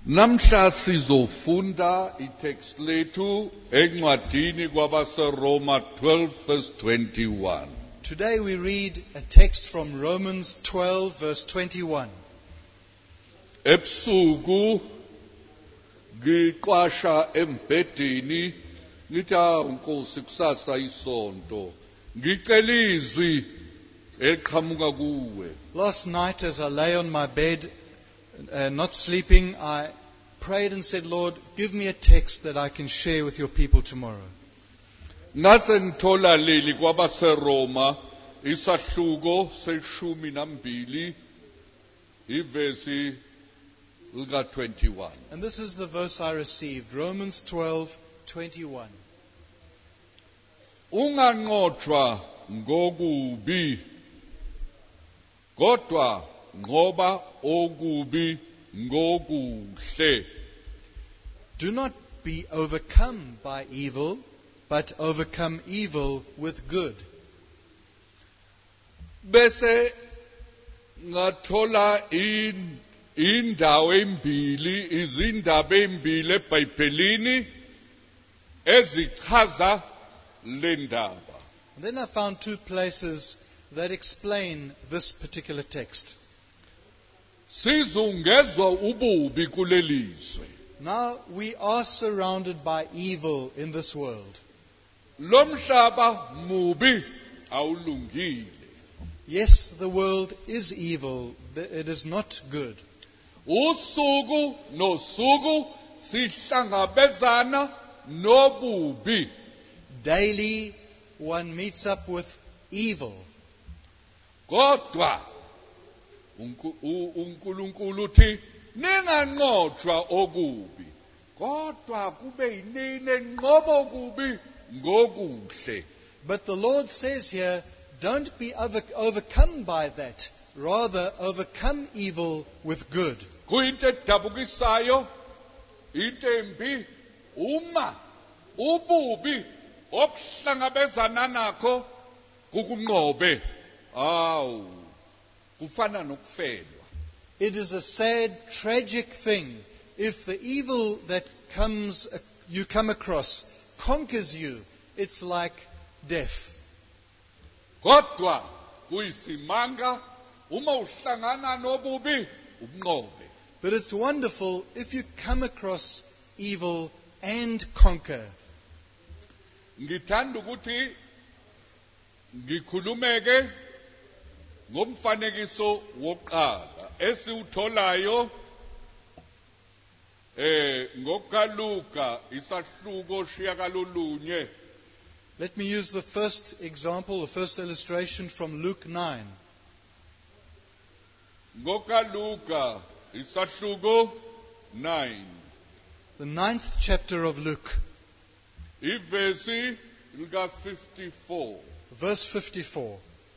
Namhla sizofunda itext lethu encwadini kwabaseRoma 12 verse 21. Today we read a text from Romans 12 verse 21. Ebusuku ngiqwasha embhedeni ngithi uNkosi kusasa isonto ngicela izwi eliqhamuka kuwe. Last night as I lay on my bed, not sleeping, I prayed and said, Lord, give me a text that I can share with your people tomorrow. Ngase ngithola leli kwabaseRoma isahluko seshumi nambili ivesi lika 21. And this is the verse I received, Romans 12:21. Unganqotshwa ngokubi kodwa ngoba okubi ngokuhle. Do not be overcome by evil, but overcome evil with good. Bese ngathola indawo embili, izindaba embili eBhayibhelini ezichaza le ndaba. And then I found two places that explain this particular text. Sizungezwa ububi kulelizwe. Now we are surrounded by evil in this world. Lo mhlaba mubi awulungile. Yes, the world is evil. It is not good. Usuku nosuku sihlangabezana nobubi. Daily one meets up with evil. Kodwa uNkulunkulu uthi ninganqotshwa okubi kodwa kube yinini enqoba okubi ngokuhle. But the Lord says here, don't be overcome by that. Rather, overcome evil with good. Kuyinto edabukisayo into embi uma ububi obuhlangabezana nakho kukunqobe. Awu kufana nokufelwa. It is a sad, tragic thing if the evil that you come across conquers you. It's like death. Kodwa kuyisimanga uma uhlangana nobubi ubunqobe. But it's wonderful if you come across evil and conquer. Ngithanda ukuthi ngikhulumeke ngomfanekiso woqala esiutholayo ngokaLuka isahluko shiyakalolunye. Let me use the first example, the first illustration from Luke 9. ngokaLuka isahluko 9 The 9th chapter of Luke, ivesi lika 54. verse 54.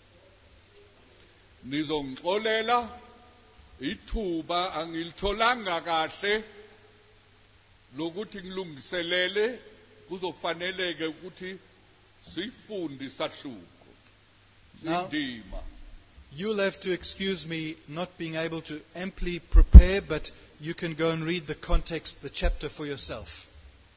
Nizongixolela ithuba angilitholanga kahle lokuthi ngilungiselele kuzofaneleke ukuthi sifunde isahluko indima. You'll have to excuse me not being able to amply prepare, but you can go and read the context, the chapter for yourself.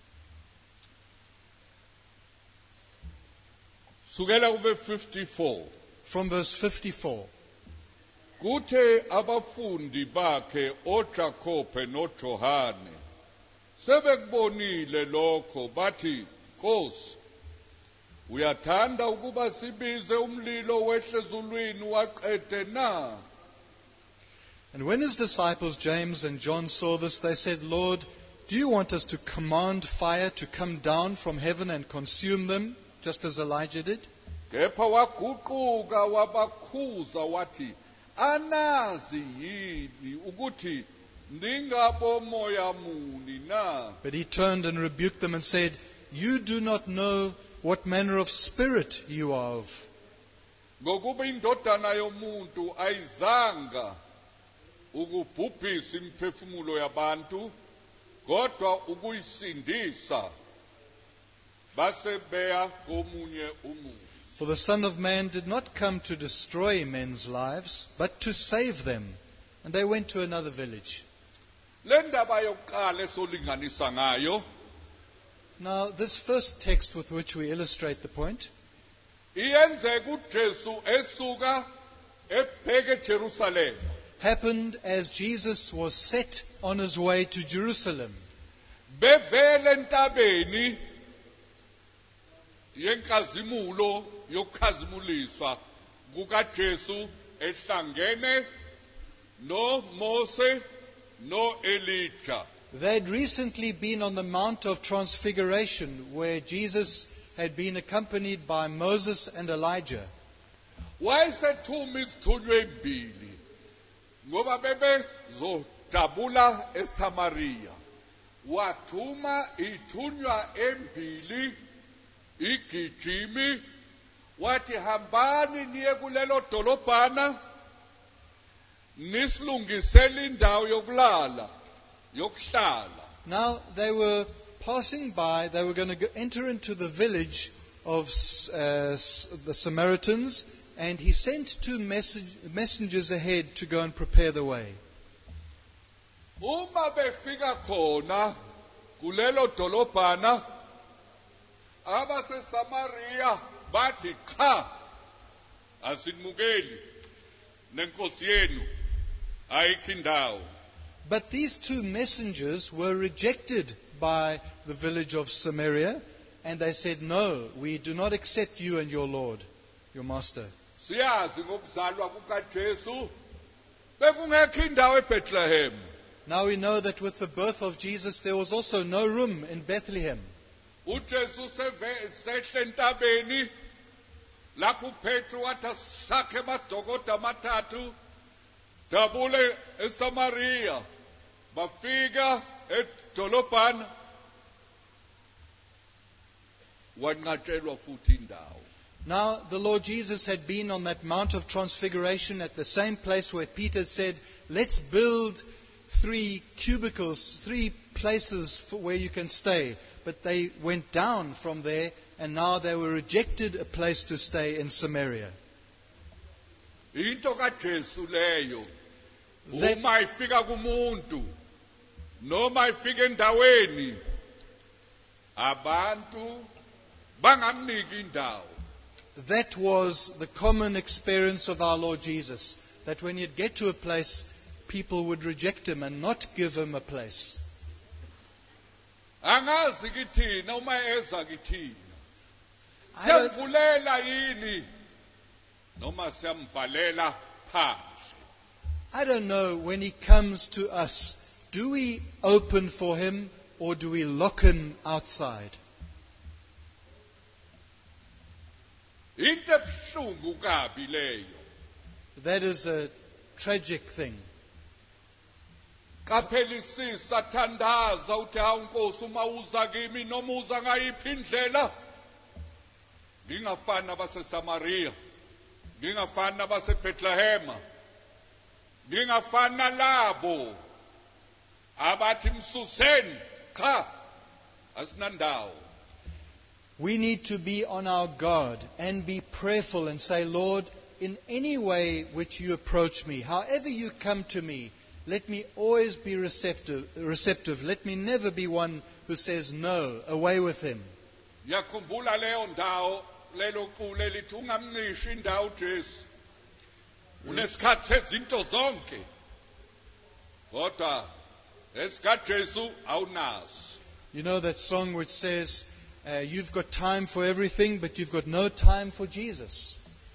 Sukela kuve 54. From verse 54. Kuthe abafundi bakhe oJakobe noJohane sebekubonile lokho bathi Nkosi uyathanda ukuba sibize umlilo wehle ezulwini waqede na? And when his disciples James and John saw this, they said, Lord, do you want us to command fire to come down from heaven and consume them, just as Elijah did? Kepha waguquka wabakhuza wathi anazi yini ukuthi ningabomoya muni na? But he turned and rebuked them and said, you do not know what manner of spirit you are of. Ngokuba indodana yomuntu ayizanga ukubhubhisa imiphefumulo yabantu kodwa ukuyisindisa base beya komunye umuntu. For the Son of Man did not come to destroy men's lives, but to save them. And they went to another village. le ndaba yokuqala esolinganisa ngayo Now, this first text with which we illustrate the point iyenzeka uJesu esuka ebheke eJerusalem happened as Jesus was set on his way to Jerusalem. bevele entabeni yenkazimulo yokukhazimuliswa kukaJesu ehlangene noMose noElijah. They had recently been on the Mount of Transfiguration, where Jesus had been accompanied by Moses and Elijah. Wayesethuma izithunywa ezimbili ngoba bebezodabula eSamaria. Wathuma ithunywa embili igijimi wathi hambani niye kulelo dolobhana nisilungisele indawo yokulala yokuhlala. Now they were passing by, they were going to enter into the village of the Samaritans, and he sent two messengers ahead to go and prepare the way. Uma befika khona kulelo dolobhana abaseSamaria bathi cha asinimukeli nenkosi yenu ayikho indawo. But these two messengers were rejected by the village of Samaria, and they said, "No, we do not accept you and your Lord, your master." Siyazi ngokuzalwa kukaJesu bekungekho indawo eBethlehem. Now we know that with the birth of Jesus, there was also no room in Bethlehem. uJesu sehle entabeni lapho uPetru wathi asakhe amadokoda amathathu dabule eSamaria bafika edolobhana wanqatshelwa futhi indawo. Now the Lord Jesus had been on that Mount of Transfiguration at the same place where Peter said, "Let's build 3 cubicles, 3 places where you can stay." But they went down from there, and now they were rejected a place to stay in Samaria. Into kaJesu leyo That- uma ifika kumuntu noma ifika endaweni abantu bangamniki indawo. That was the common experience of our Lord Jesus, that when he'd get to a place, people would reject him and not give him a place. Angazi kithina uma eza kithina I don't- siyamvulela yini noma siyamvalela phandle. I don't know, when he comes to us, do we open for him or do we lock him outside? Into ebuhlungu kabi leyo. That is a tragic thing. Qaphelisisa thandaza uthi hawu Nkosi uma uza kimi noma uza ngayiphi indlela ngingafani nabaseSamaria ngingafani nabaseBethlehem ngingafani nalabo abathi msuseni cha asinandawo. We need to be on our guard and be prayerful and say, "Lord, in any way which you approach me, however you come to me, let me always be receptive. Let me never be one who says no, away with him." Ngiyakhumbula leyo ndawo lelo qule lithi ungamnqishi indawo uJesu unesikhathi sezinto zonke kodwa esikhathi Jesu awunaso. You know that song which says, "You've got time for everything, but you've got no time for Jesus."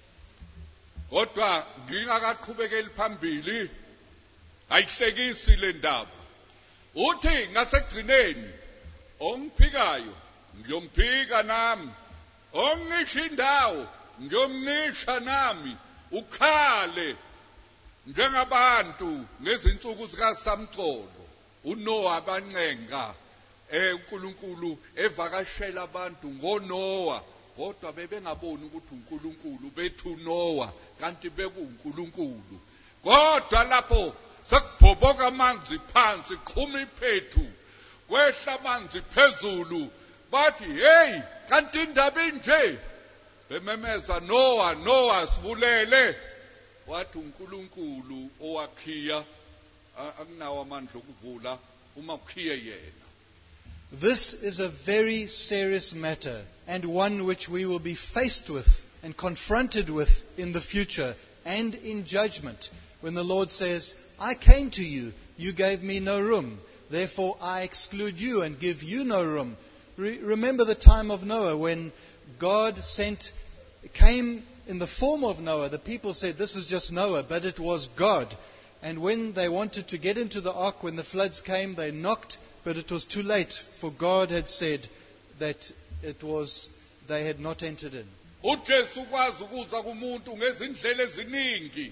Kodwa ngingakaqhubekeli phambili ayihlekisi le ndaba. Uthi ngasekugcineni ongiphikayo ngiyomphika nami. Ongisho indawo ngiyomnisha nami ukhale njengabantu ngezinsuku zikaSamcolo uNoah abancenga uNkulunkulu evakashela abantu ngoNoah kodwa bebengaboni ukuthi uNkulunkulu bethu Noah kanti bekuNkulunkulu. Kodwa lapho sekubhoboka amanzi phansi qhuma iphethu kwehla amanzi phezulu bathi hey kanti indaba inje bememeza Noah sivulele wathi uNkulunkulu owakhiya akunawo amandla okuvula uma ukhiye yena. This is a very serious matter, and one which we will be faced with and confronted with in the future and in judgment, when the Lord says, I came to you, you gave me no room, therefore I exclude you and give you no room. Remember the time of Noah, when God came in the form of Noah. The people said, this is just Noah, but it was God. And when they wanted to get into the ark, when the floods came, they knocked, but it was too late, for God had said that they had not entered in. uJesu ukwazi ukuza kumuntu ngezindlela eziningi.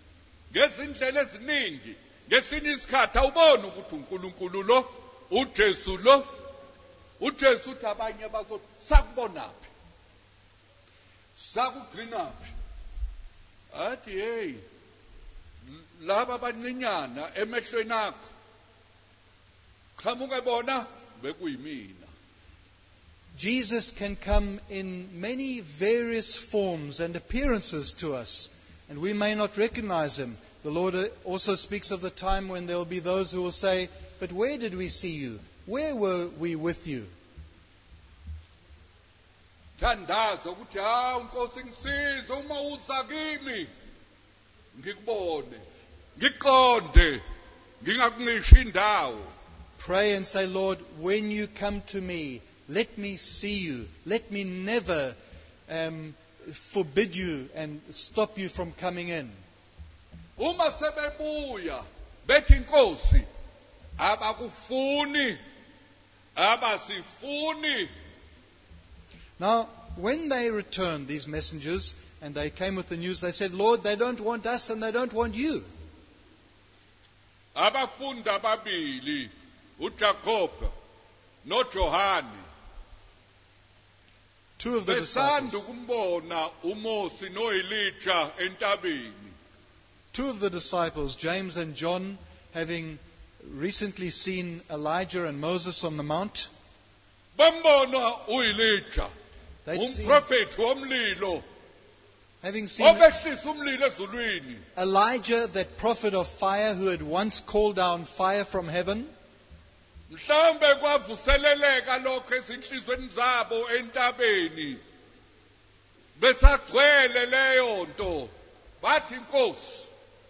Ngesinye isikhathi awuboni ukuthi uNkulunkulu lo, uJesu lo. uJesu uthi abanye bazothi sakubonaphi? Sakugcinaphi? Athi hey, laba abancinyana emehlweni akho. Qhamuke bona bekuyimina. Jesus can come in many various forms and appearances to us, and we may not recognize him. The Lord also speaks of the time when there will be those who will say, but where did we see you? Where were we with you? Thandaza ukuthi uNkosi ngisize uma uza kimi ngikubone ngiqonde ngingakungishi indawo. Pray and say, Lord, when you come to me, let me see you. Let me never forbid you and stop you from coming in. Uma sebebuya bethi Nkosi abakufuni abasifuni. Now, when they returned, these messengers, and they came with the news, they said, Lord, they don't want us and they don't want you. Abafundi ababili uJacob noJohane Two of the disciples. besanda ukumbona uMosi noElijah entabeni. Two of the disciples, James and John, having recently seen Elijah and Moses on the mount, Bambona uElijah, they'd seen, umprofeti womlilo, having seen obehlisa umlilo ezulwini. Elijah, that prophet of fire who had once called down fire from heaven. Mhlambe kwavuseleleka lokho ezinhlizweni zabo entabeni. Besagcwele leyo nto. Bathi Nkosi,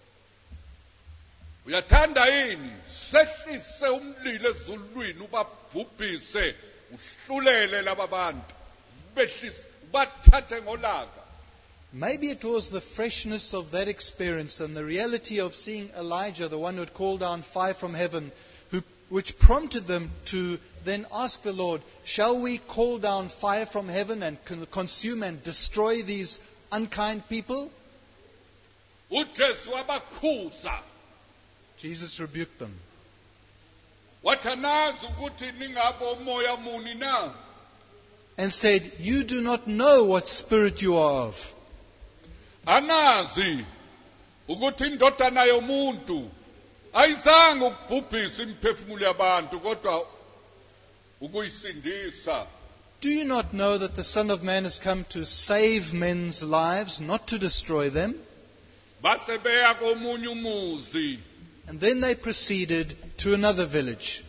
uyathanda yini sehlise umlilo ezulwini ubabhubhise uhlulele laba bantu behlise bathathe ngolaka. Maybe it was the freshness of that experience and the reality of seeing Elijah, the one who had called down fire from heaven, which prompted them to then ask the Lord, shall we call down fire from heaven and consume and destroy these unkind people? uJesu wabakhuza Jesus rebuked them. wathanazi ukuthi ningabo umoya muni na. And said, you do not know what spirit you are of. Anazi ukuthi indodana yomuntu ayizange ukubhubhisa imiphefumulo yabantu kodwa ukuyisindisa. Do you not know that the Son of Man has come to save men's lives, not to destroy them? Base beya komunye umuzi. And then they proceeded to another village.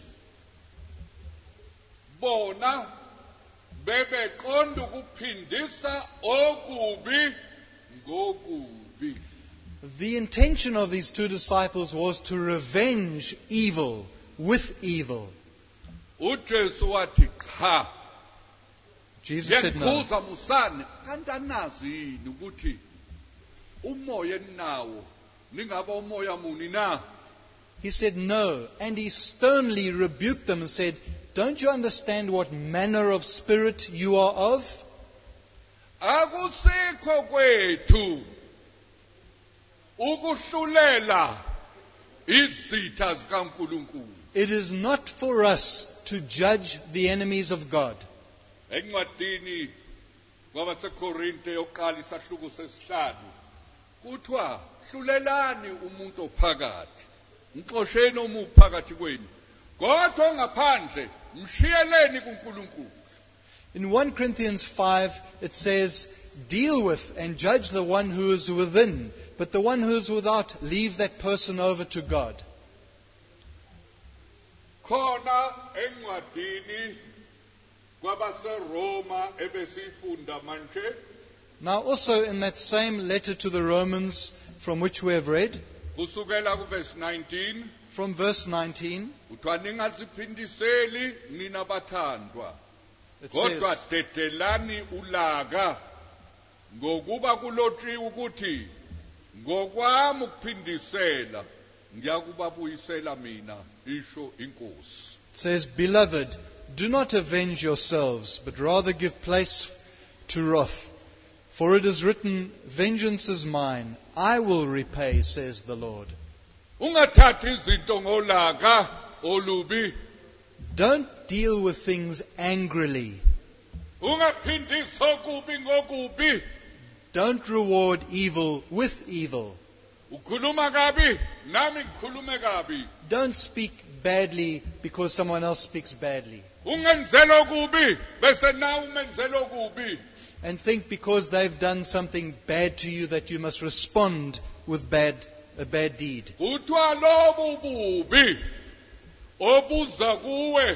Bona bebeqonda ukuphindisa okubi ngokubi. The intention of these two disciples was to revenge evil with evil. uJesu wathi cha. Jesus said no. Ngiyakhuza musane kanti anazi yini ukuthi umoya enawo ningaba umoya muni na. He said no. And he sternly rebuked them and said, don't you understand what manner of spirit you are of? Akusikho kwethu ukuhlulela izitha zikaNkulunkulu. It is not for us to judge the enemies of God. Encwadini kwabaseKorinte yokuqala isahluko sesihlanu kuthiwa hlulelani umuntu ophakathi, mxosheni omubi phakathi kwenu, kodwa ngaphandle mshiyeleni kuNkulunkulu. In 1 Corinthians 5, it says, deal with and judge the one who is within, but the one who is without, leave that person over to God. khona encwadini kwabaseRoma ebesifunda manje Now also in that same letter to the Romans from which we have read, kusukela kuverse 19 from verse 19, kuthiwa ningaziphindiseli nina bathandwa it kodwa says, dedelani ulaka ngokuba kulotshiwe ukuthi ngokwami ukuphindisela ngiyakubabuyisela mina isho inkosi. Beloved, do not avenge yourselves, but rather give place to wrath. For it is written, vengeance is mine, I will repay, says the Lord. Ungathathi izinto ngolaka olubi, Don't deal with things angrily. ungaphindisi okubi ngokubi. Don't reward evil with evil. Ukhuluma kabi nami ngikhulume kabi. Don't speak badly because someone else speaks badly. Ungenzela okubi bese nawe umenzela okubi. And think because they've done something bad to you that you must respond with a bad deed. Kuthiwa lobu bubi obuza kuwe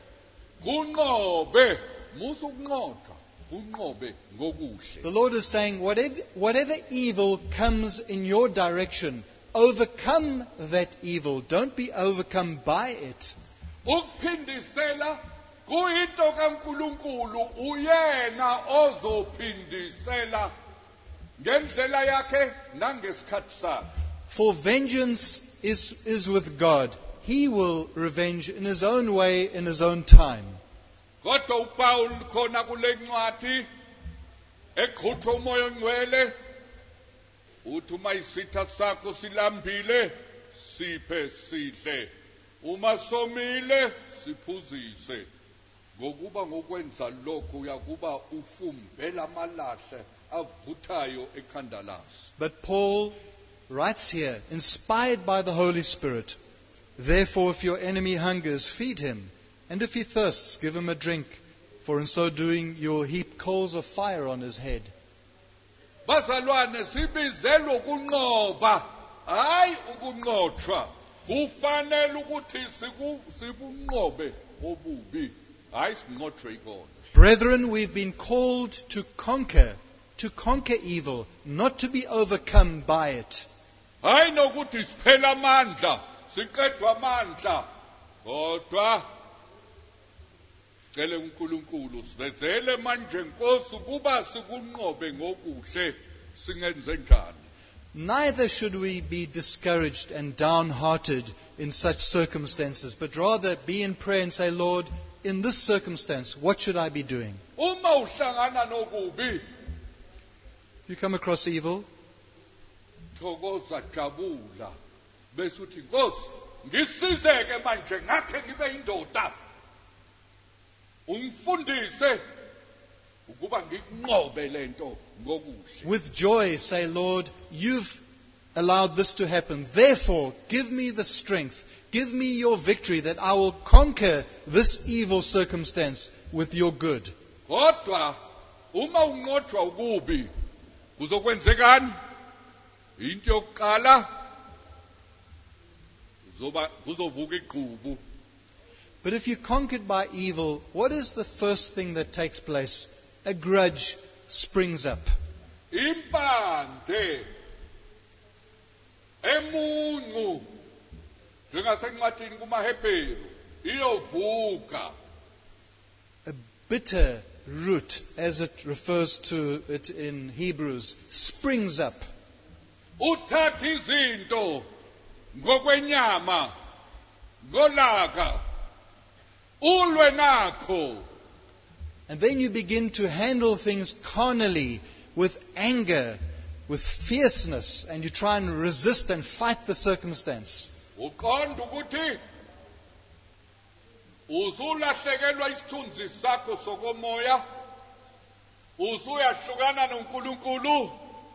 kunqobe musu kunqotshwa kunqobe ngokuhle. The Lord is saying, whatever evil comes in your direction, overcome that evil. Don't be overcome by it. Ukuphindisela kuyinto kaNkulunkulu, uyena ozophindisela ngendlela yakhe nangesikhathi sakhe. For vengeance is with God. He will revenge in His own way, in His own time. Kodwa uPaul khona kule ncwadi eqhutha umoya ongcwele uthi uma isitha sakho silambile siphe sidle, uma somile siphuzise, ngokuba ngokwenza lokho uyakuba ufumbela amalahle avuthayo ekhanda laso. But Paul writes here, inspired by the Holy Spirit, therefore if your enemy hungers, feed him, and if he thirsts, give him a drink, for in so doing you will heap coals of fire on his head. Bazalwane, sibizela ukunqoba hayi ukunqotshwa. Kufanele ukuthi sibunqobe obubi hayi sinqotshwe ikona. Brethren, we've been called to conquer evil, not to be overcome by it. Hayi nokuthi siphela amandla, siqedwa amandla, kodwa sicele uNkulunkulu sivezele manje Nkosi kuba sikunqobe ngokuhle singenze njani. Neither should we be discouraged and downhearted in such circumstances, but rather be in prayer and say, Lord, in this circumstance, what should I be doing? Uma uhlangana nokubi, You come across evil, thokoza jabula bese uthi Nkosi ngisizeke manje ngakhe ngibe indoda. Ungifundise ukuba ngikunqobe lento ngokuhle. with joy say, Lord, you've allowed this to happen. Therefore, give me the strength, give me your victory that I will conquer this evil circumstance with your good. Kodwa uma unqotshwa ukubi kuzokwenzekani? Into yokuqala kuzovuka igqubu. But if you're conquered by evil, what is the first thing that takes place? A grudge springs up. Impande emuncu njengasencwadini kumaHebheru iyovuka. A bitter root, as it refers to it in Hebrews, springs up. Uthatha izinto ngokwenyama ngolaka ulwe nakho. And then you begin to handle things carnally, with anger, with fierceness, and you try and resist and fight the circumstance. Uqonda ukuthi usulahlekelwa isithunzi sakho sokomoya, usuyahlukana noNkulunkulu,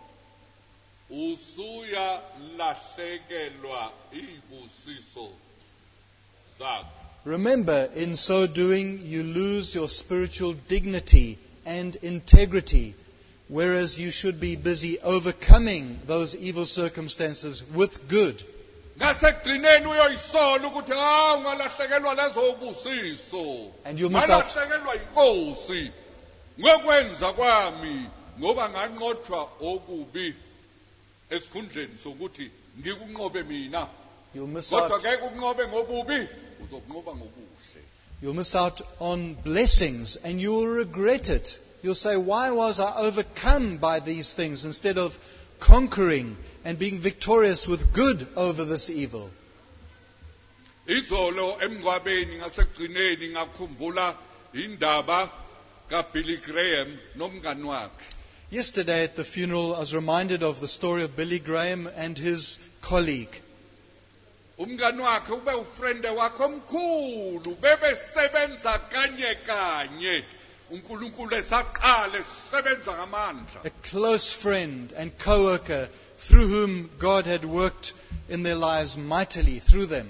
usuyalahlekelwa izibusiso zakho. Remember, in so doing, you lose your spiritual dignity and integrity, whereas you should be busy overcoming those evil circumstances with good. ngasekugcineni uyoyisola ukuthi ungalahlekelwa lezo busiso And you'll miss out. ngalahlekelwa inkosi ngokwenza kwami ngoba nganqothwa okubi esikhundleni sokuthi ngikunqobe mina You'll miss kodwa out. ngeke ukunqobe ngobubi uzokunqoba ngokuhle. You'll miss out on blessings and you will regret it. You'll say, why was I overcome by these things instead of conquering and being victorious with good over this evil? Izolo emngcwabeni ngasekugcineni ngakhumbula indaba kaBilly Graham nomngani wakhe. Yesterday at the funeral, I was reminded of the story of Billy Graham and his colleague. Umngani wakhe ube ufriende wakhe omkhulu bebesebenza kanye uNkulunkulu esaqala sisebenza ngamandla. A close friend and co-worker through whom God had worked in their lives mightily through them.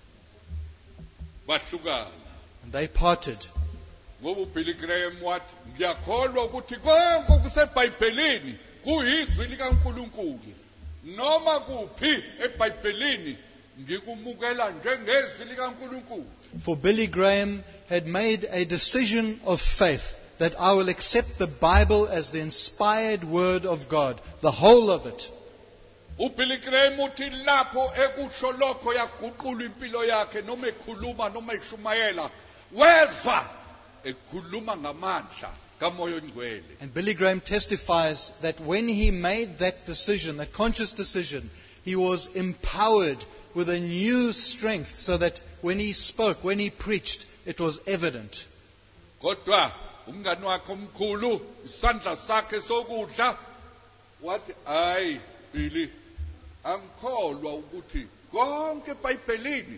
Bahlukana. And they parted. Ngoba uBilly Graham wathi ngiyakholwa ukuthi konke okuseBhayibhelini kuyizwi likaNkulunkulu. Noma kuphi eBhayibhelini ngikumukela njengezwi likaNkulunkulu. For Billy Graham had made a decision of faith that I will accept the Bible as the inspired word of God, the whole of it. uBilly Graham uthi lapho ekusho lokho yaguqula impilo yakhe noma ekhuluma noma eshumayela wezwa ekhuluma ngamandla kaMoya oNgcwele. And Billy Graham testifies that when he made that decision, that conscious decision, he was empowered with a new strength so that when he spoke, when he preached, it was evident. Kodwa umngani wakhe omkhulu isandla sakhe sokudla wathi hayi Billy angikholwa ukuthi konke eBhayibhelini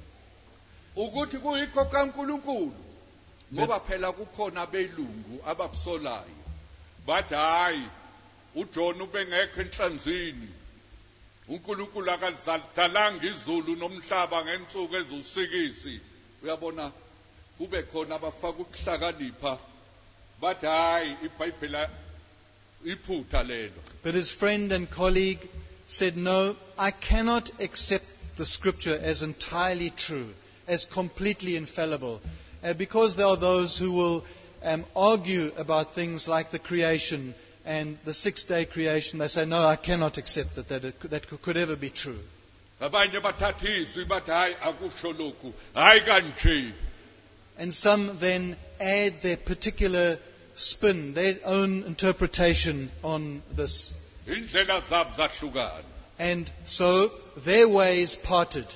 ukuthi kuyikho kaNkulunkulu ngoba phela kukhona belungu abakusolayo bathi hayi uJohn ubengekho enhlanzini uNkulunkulu akazalidalanga izulu nomhlaba ngensuku ezusikisi uyabona kube khona abafaka ukuhlakanipha bathi hayi iBhayibheli iphutha lelo. But his friend and colleague said, no, I cannot accept the scripture as entirely true, as completely infallible, because there are those who will argue about things like the creation and the 6-day creation. They say, no, I cannot accept that could ever be true. Abanye bathatha izwi bathi hayi akusho lokhu hayi kanje. And some then add their particular spin, their own interpretation on this. Indlela zabo zahlukana. And so their ways parted.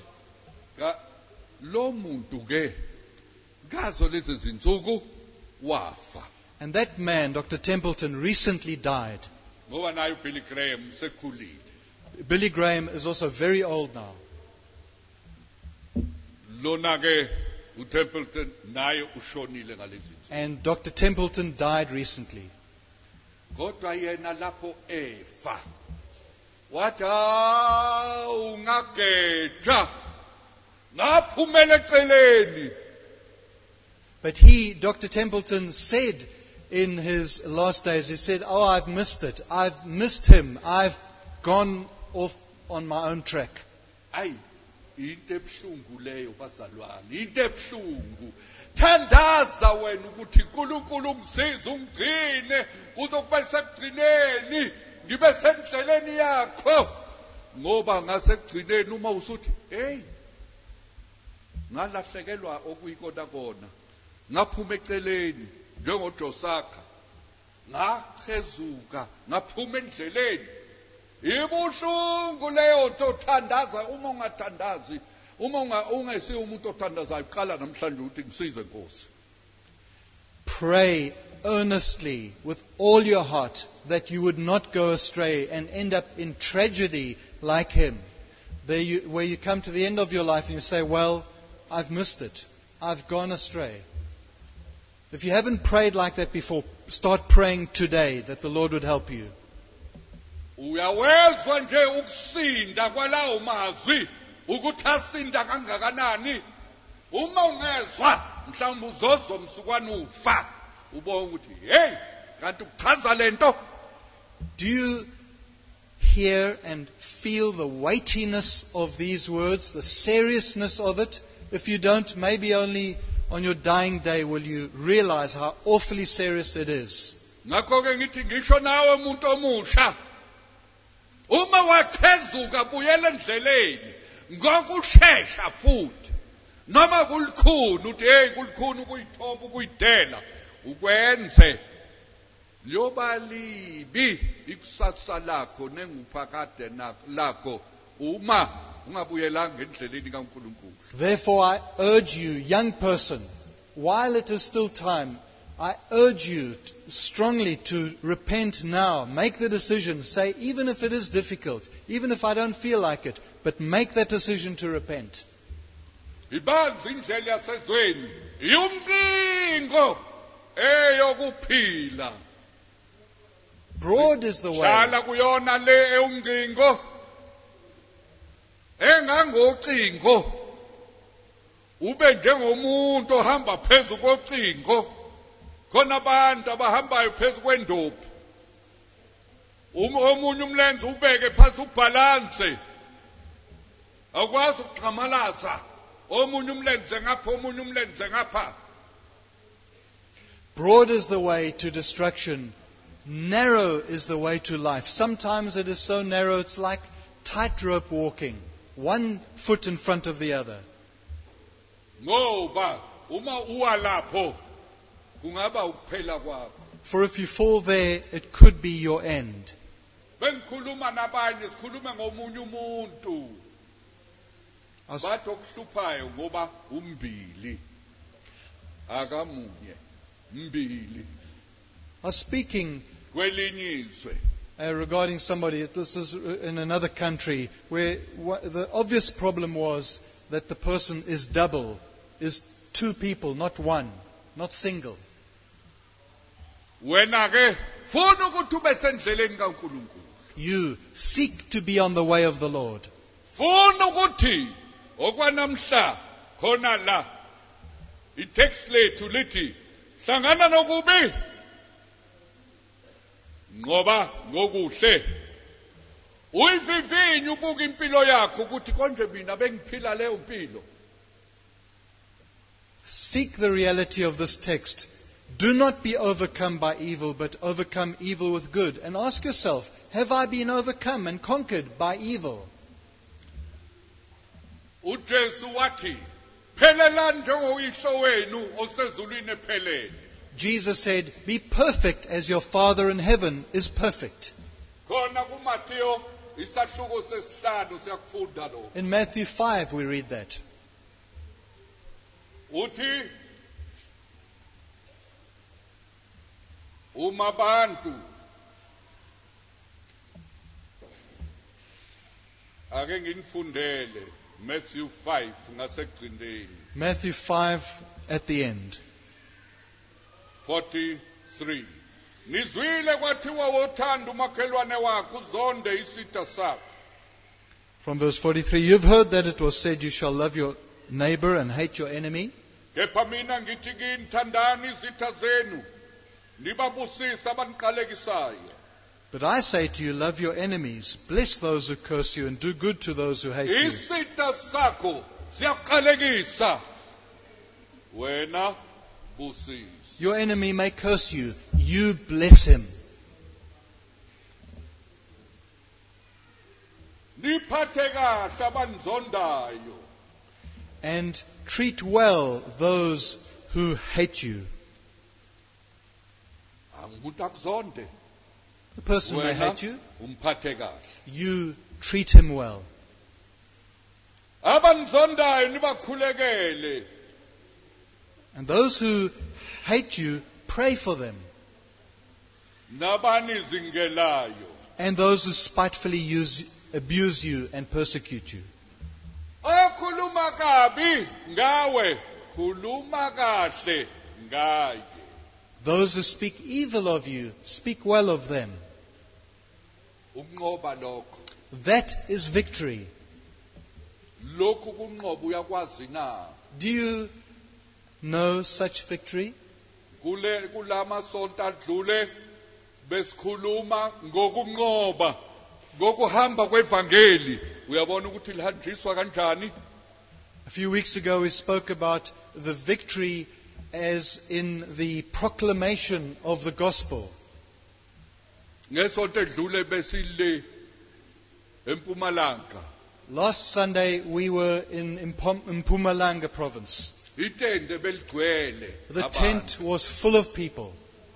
Lo muntu ke ngazo lezi zinsuku wafa. And that man, Dr. Templeton, recently died. Ngoba naye uBilly Graham sekhulile. Billy Graham is also very old now. Lona ke uTempleton naye ushonile ngalezi zinsuku. And Dr. Templeton died recently. Kodwa yena lapho efa wathi ungageja ngaphumela eceleni. But he, Dr. Templeton, said in his last days, he said, oh, I've missed it. I've missed him. I've gone off on my own track. Ayi into ebhlungu leyo bazalwane, into ebhlungu. Thandaza wena ukuthi uNkulunkulu ungisize ungigcine kuzokuba sekugcineni ngibe sendleleni yakho ngoba ngasekugcineni uma usuthi hey ngalahlekelwa okuyikona kona ngaphuma eceleni njengoJosaka ngachezuka ngaphuma endleleni ibuhlungu leyo nto thandaza uma ungathandazi uma ungesiye umuntu othandazayo qala namhlanje ukuthi ngisize Nkosi. Pray earnestly with all your heart that you would not go astray and end up in tragedy like him, where you come to the end of your life and you say, well, I've missed it. I've gone astray. If you haven't prayed like that before, start praying today that the Lord would help you. Uyawezwa nje ukusinda kwalawo mazwi ukuthi asinda kangakanani uma ungezwa mhlawumbe uzozwa umsukwana ufa ubone ukuthi hey kanti ukuchaza lento. Do you hear and feel the weightiness of these words, the seriousness of it. If you don't, maybe only on your dying day will you realize how awfully serious it is. Ngakho-ke ngithi ngisho nawe umuntu omusha uma wakhezuka buyela endleleni ngokusheshsha futhi noma kulikhuni uthi hey kulikhuni ukuyithoba ukuyidela ukwenze liyoba libi ikusasa lakho nenguphakade lakho uma ungabuyelanga endleleni kaNkulunkulu. Therefore I urge you, young person, while it is still time, I urge you strongly to repent now. Make the decision. Say, even if it is difficult, even if I don't feel like it, but make that decision to repent. Ibanzi indlela yasezweni yumcingo eyokuphila. Broad is the way. Hlala kuyona le eyumcingo engangocingo ube njengomuntu ohamba phezulu kocingo khona abantu abahambayo phezulu kwendophi omunye umlenze ubeke phansi ubalance akwazi ukuxhamalaza omunye umlenze ngapha omunye umlenze ngapha. Broad is the way to destruction. Narrow is the way to life. Sometimes it is so narrow it's like tightrope walking. One foot in front of the other. Ngoba uma uwa lapho kungaba ukuphela kwakho. For if you fall there, it could be your end. Bengikhuluma nabanye sikhuluma ngomunye umuntu. Bathi okuhluphayo ngoba umbili akamunye mbili. I was speaking Kwelinye izwe regarding somebody, this is in another country, where the obvious problem was that the person is double, is two people, not one, not single. wena ke funa ukuthi ube sendleleni kaNkulunkulu. You seek to be on the way of the Lord. Funa ukuthi okwanamhla khona la itext lethu lithi hlangana nokubi ngoba ngokuhle uyivivinye ubuka impilo yakho ukuthi konje mina bengiphila leyo mpilo. Seek the reality of this text. Do not be overcome by evil, but overcome evil with good. And ask yourself, have I been overcome and conquered by evil? uJesu wathi phelelani njengoyihlo wenu osezulwini ephelele. Jesus said, be perfect as your Father in heaven is perfect. Khona kuMatthew isahluko sesihlanu siyakufunda lo. In Matthew 5 we read that. Uthi uma bantu ake nginifundele Matthew 5 ngasekugcineni. Matthew 5 at the end. 43 Nizwile kwathiwa wothanda umakhelwane wakho uzonde isitha sakho. From verse 43, you've heard that it was said, you shall love your neighbor and hate your enemy. Kepha mina ngithi kini thandani izitha zenu nibabusisa abaniqalekisayo. But I say to you, love your enemies, bless those who curse you, and do good to those who hate you. Isitha sakho siyakuqalekisa wena busisa. Your enemy may curse you, you bless him. Niphathe kahle abanizondayo. And treat well those who hate you. Umuntu akuzonde The person may wena hate you, umphathe kahle. you treat him well. Abanizondayo nibakhulekele. And those who hate you, pray for them. Nabanizingelayo And those who spitefully abuse you and persecute you. okhuluma kabi ngawe khuluma kahle ngaye. Those who speak evil of you, speak well of them. Ukunqoba lokho That is victory. lokhu kunqoba uyakwazi na? Do you know such victory? Kulama sonto adlule besikhuluma ngokunqoba ngokuhamba kwevangeli uyabona ukuthi lihanjiswa kanjani. A few weeks ago we spoke about the victory as in the proclamation of the gospel. Ngesonto edlule besile eMpumalanga. Last Sunday we were in Mpumalanga province. Itende beligcwele. The tent was full of people.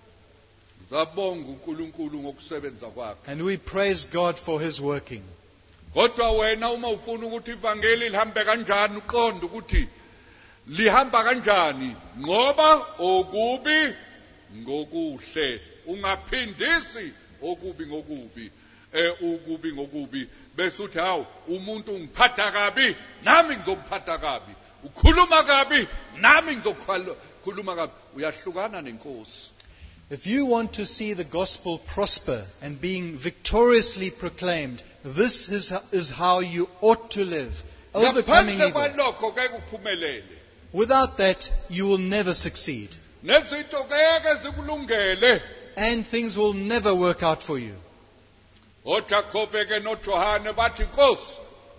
Zabonga uNkulunkulu ngokusebenza kwakhe. And we praise God for his working. Kodwa wena uma ufuna ukuthi ivangeli lihambe kanjani uqonda ukuthi lihamba kanjani ngoba okubi ngokuhle ungaphindisi okubi ngokubi ukubi ngokubi bese uthi hawu umuntu ungiphatha kabi nami ngizomphatha kabi ukhuluma kabi nami ngizokhuluma kabi uyahlukana nenkosi. If you want to see the gospel prosper and being victoriously proclaimed, this is how you ought to live, overcoming evil. Kwalokho ke kuphumelele. Without that, you will never succeed. Nezinto keke zikulungele. And things will never work out for you. OJakobe ke noJohane bathi Nkosi,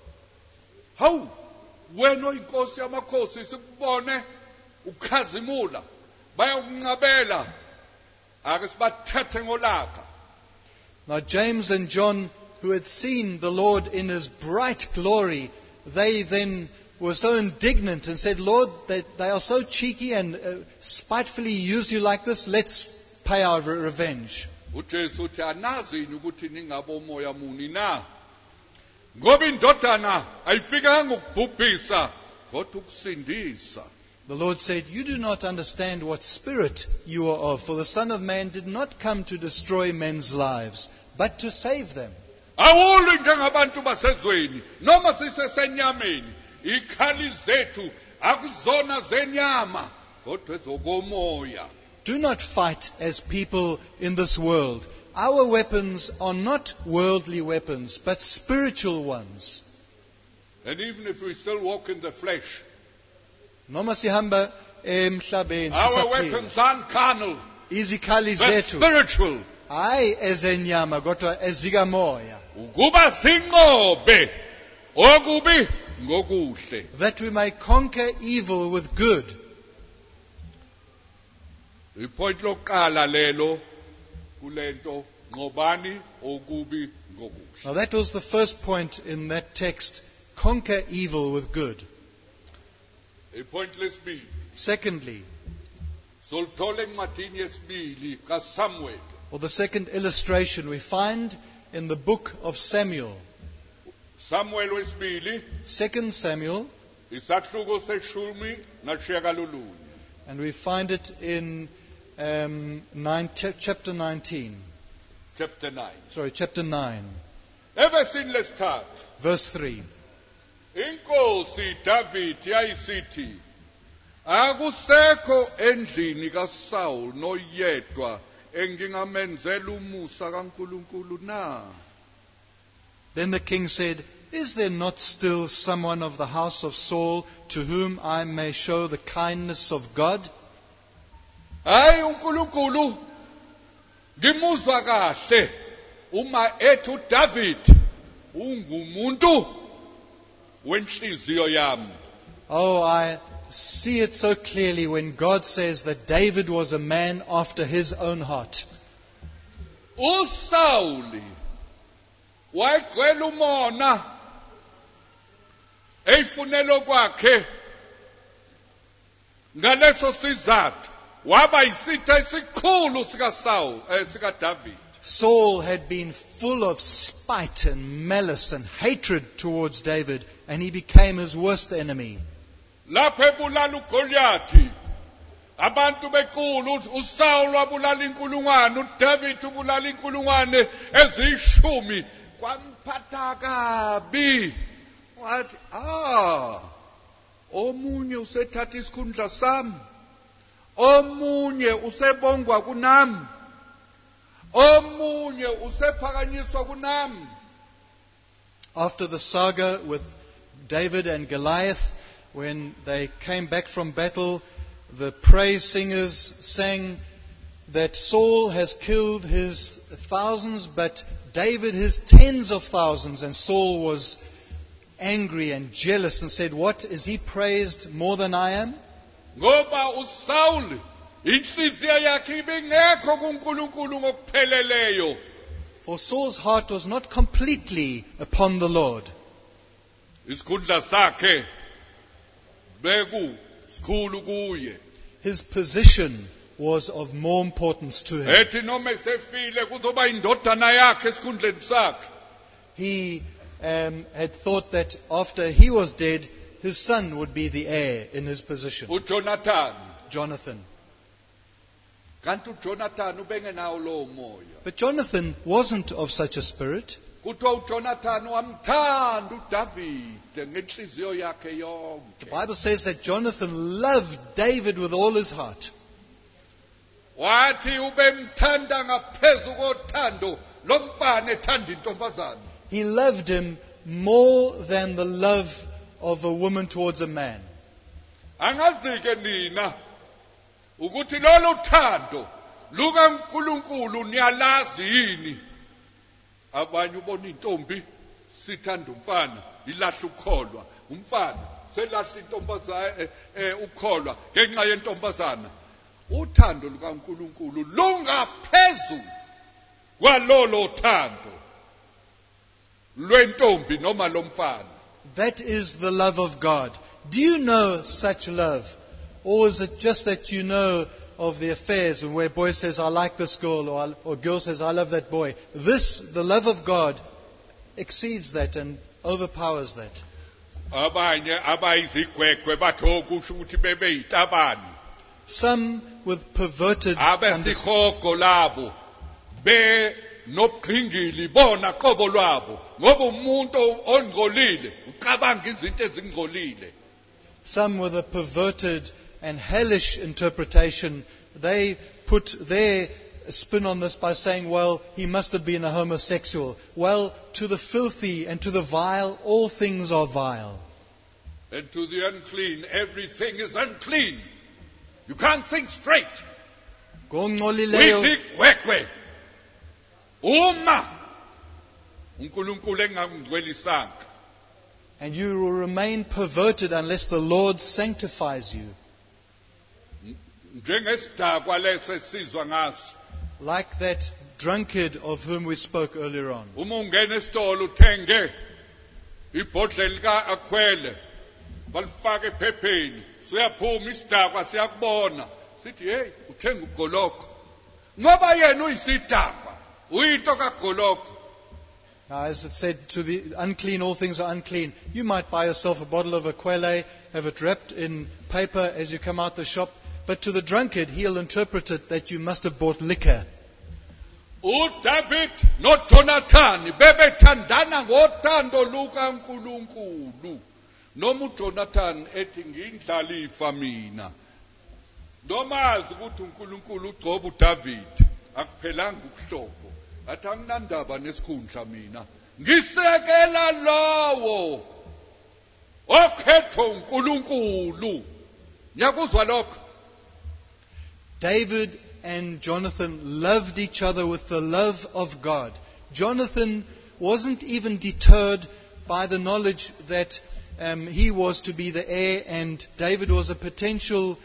hawu wena oyinkosi yamakhosi sikubone ukhazimula bayokunqabela ake sibathethe ngolaka. Now James and John, who had seen the Lord in his bright glory, they then were so indignant and said, Lord, they are so cheeky and spitefully use you like this, let's pay our revenge. uJesu uthi anazi ukuthi ningabomoya muni na ngoba indodana ayifikanga ukubhubhisa kodwa ukusindisa. The Lord said, you do not understand what spirit you are of, for the Son of Man did not come to destroy men's lives, but to save them. Awuli njengabantu basezweni noma sisesenyameni ikhali zethu akuzona zenyama kodwa ezokomoya. Do not fight as people in this world. Our weapons are not worldly weapons, but spiritual ones. And even if we still walk in the flesh, Noma sihamba emhlabeni our sisaphila. weapons aren't carnal, Izikhali but zethu spiritual. hayi ezenyama kodwa ezikamoya, Ukuba sinqobe okubi ngokuhle. that we may conquer evil with good. Ipoint lokuqala lelo kulento nqobani okubi ngokuhle. Now that was the first point in that text. Conquer evil with good. Ipoint lesibili Secondly, solithola encwadini yesibili kaSamuel. or the second illustration we find in the book of Samuel. Samuel wesibili 2 Samuel, isahluko seshumi nashiyagalolunye. and we find it in chapter 19. Chapter 9. Chapter 9, Eversini lesithathu. verse 3. Inkosi David yayisithi akusekho endlini kaSaul noyedwa engingamenzela umusa kaNkuluNkulu na. Then the king said, is there not still someone of the house of Saul to whom I may show the kindness of God? Hayi uNkulunkulu ngimuzwa kahle uma ethu David ungumuntu wenhliziyo yami. Oh, I see it so clearly when God says that David was a man after his own heart. uSawuli wayegcwele umona eyifunelo kwakhe ngaleso sizathu waba isitha esikhulu sika David. Saul had been full of spite and malice and hatred towards David, and he became his worst enemy. Lapho ebulala uGoliathi abantu bequlu uSaul wabulala inkulungwane uDavid ubulala inkulungwane ezishumi kwamphatha kabi wathi omunye usethatha isikhundla sami omunye usebongwa kunami omunye usephakanyiswa kunami. After the saga with David and Goliath, when they came back from battle, the praise singers sang that Saul has killed his thousands, but David his tens of thousands, and Saul was angry and jealous and said, what, is he praised more than I am? Ngoba uSaul inhliziyo yakhe ibingekho kuNkulunkulu ngokupheleleyo. For Saul's heart was not completely upon the Lord. Isikhundla sakhe beku sikhulu kuye. His position was of more importance to him. Ethi noma esefile kuzoba indodana yakhe esikhundleni sakhe. He had thought that after he was dead, his son would be the heir in his position, uJonathan. Jonathan. Kanti uJonathan ubengenawo lowo moya. But Jonathan wasn't of such a spirit. Kuthiwa uJonathan wamthanda uDavide ngenhliziyo yakhe The yonke. Bible says that Jonathan loved David with all his heart. Wathi ubemthanda ngaphezulu kothando lomfana ethanda intombazana. He loved him more than the love of a woman towards a man. Angazi-ke nina ukuthi lolu thando lukaNkulunkulu niyalazi yini? Abanye ubona intombi sithanda umfana ilahla ukholwa, umfana selahla intombazana ukholwa ngenxa yentombazana. Uthando lukaNkulunkulu lungaphezulu kwalolo thando lwentombi noma lomfana. That is the love of God. Do you know such love? Or is it just that you know of the affairs where a boy says, I like this girl, or girl says, I love that boy? The love of God, exceeds that and overpowers that. Abanye abayizigwegwe batho kusho ukuthi bebe yitabani. Some with perverted understanding. Abesihogo labo be nobugqingili bona qobo lwabo ngoba umuntu ongcolile ucabanga izinto ezingcolile. Some with a perverted and hellish interpretation, they put their spin on this by saying, well, he must have been a homosexual. Well, to the filthy and to the vile, all things are vile. And to the unclean, everything is unclean. You can't think straight. Ngongcolileyo, Uyizigwegwe. Uma uNkulunkulu engakungcwelisanga. and you will remain perverted unless the Lord sanctifies you. Njengesidakwa leso esizwa ngaso. Like that drunkard of whom we spoke earlier on. Uma ungena esitolo uthenge ibhodlela lika akhwele balifaka ephepheni siyaphuma isidakwa siyakubona sithi hey uthenga ugoloko ngoba yena uyisidakwa uyinto kagoloko. Now, as it said, to the unclean, all things are unclean. You might buy yourself a bottle of Aquele, have it wrapped in paper as you come out the shop. But to the drunkard, he'll interpret it that you must have bought liquor. uDavid noJonathan bebethandana ngothando lukaNkulunkulu. Noma uJonathan ethi ngindlalifa mina. Nomazi ukuthi uNkulunkulu ugcoba uDavid akuphelanga ukuhlobo. Athi anginandaba nesikhundla mina. Ngisekela lowo okhethwa uNkulunkulu. Nyakuzwa lokho. David and Jonathan loved each other with the love of God. Jonathan wasn't even deterred by the knowledge that he was to be the heir and David was a potential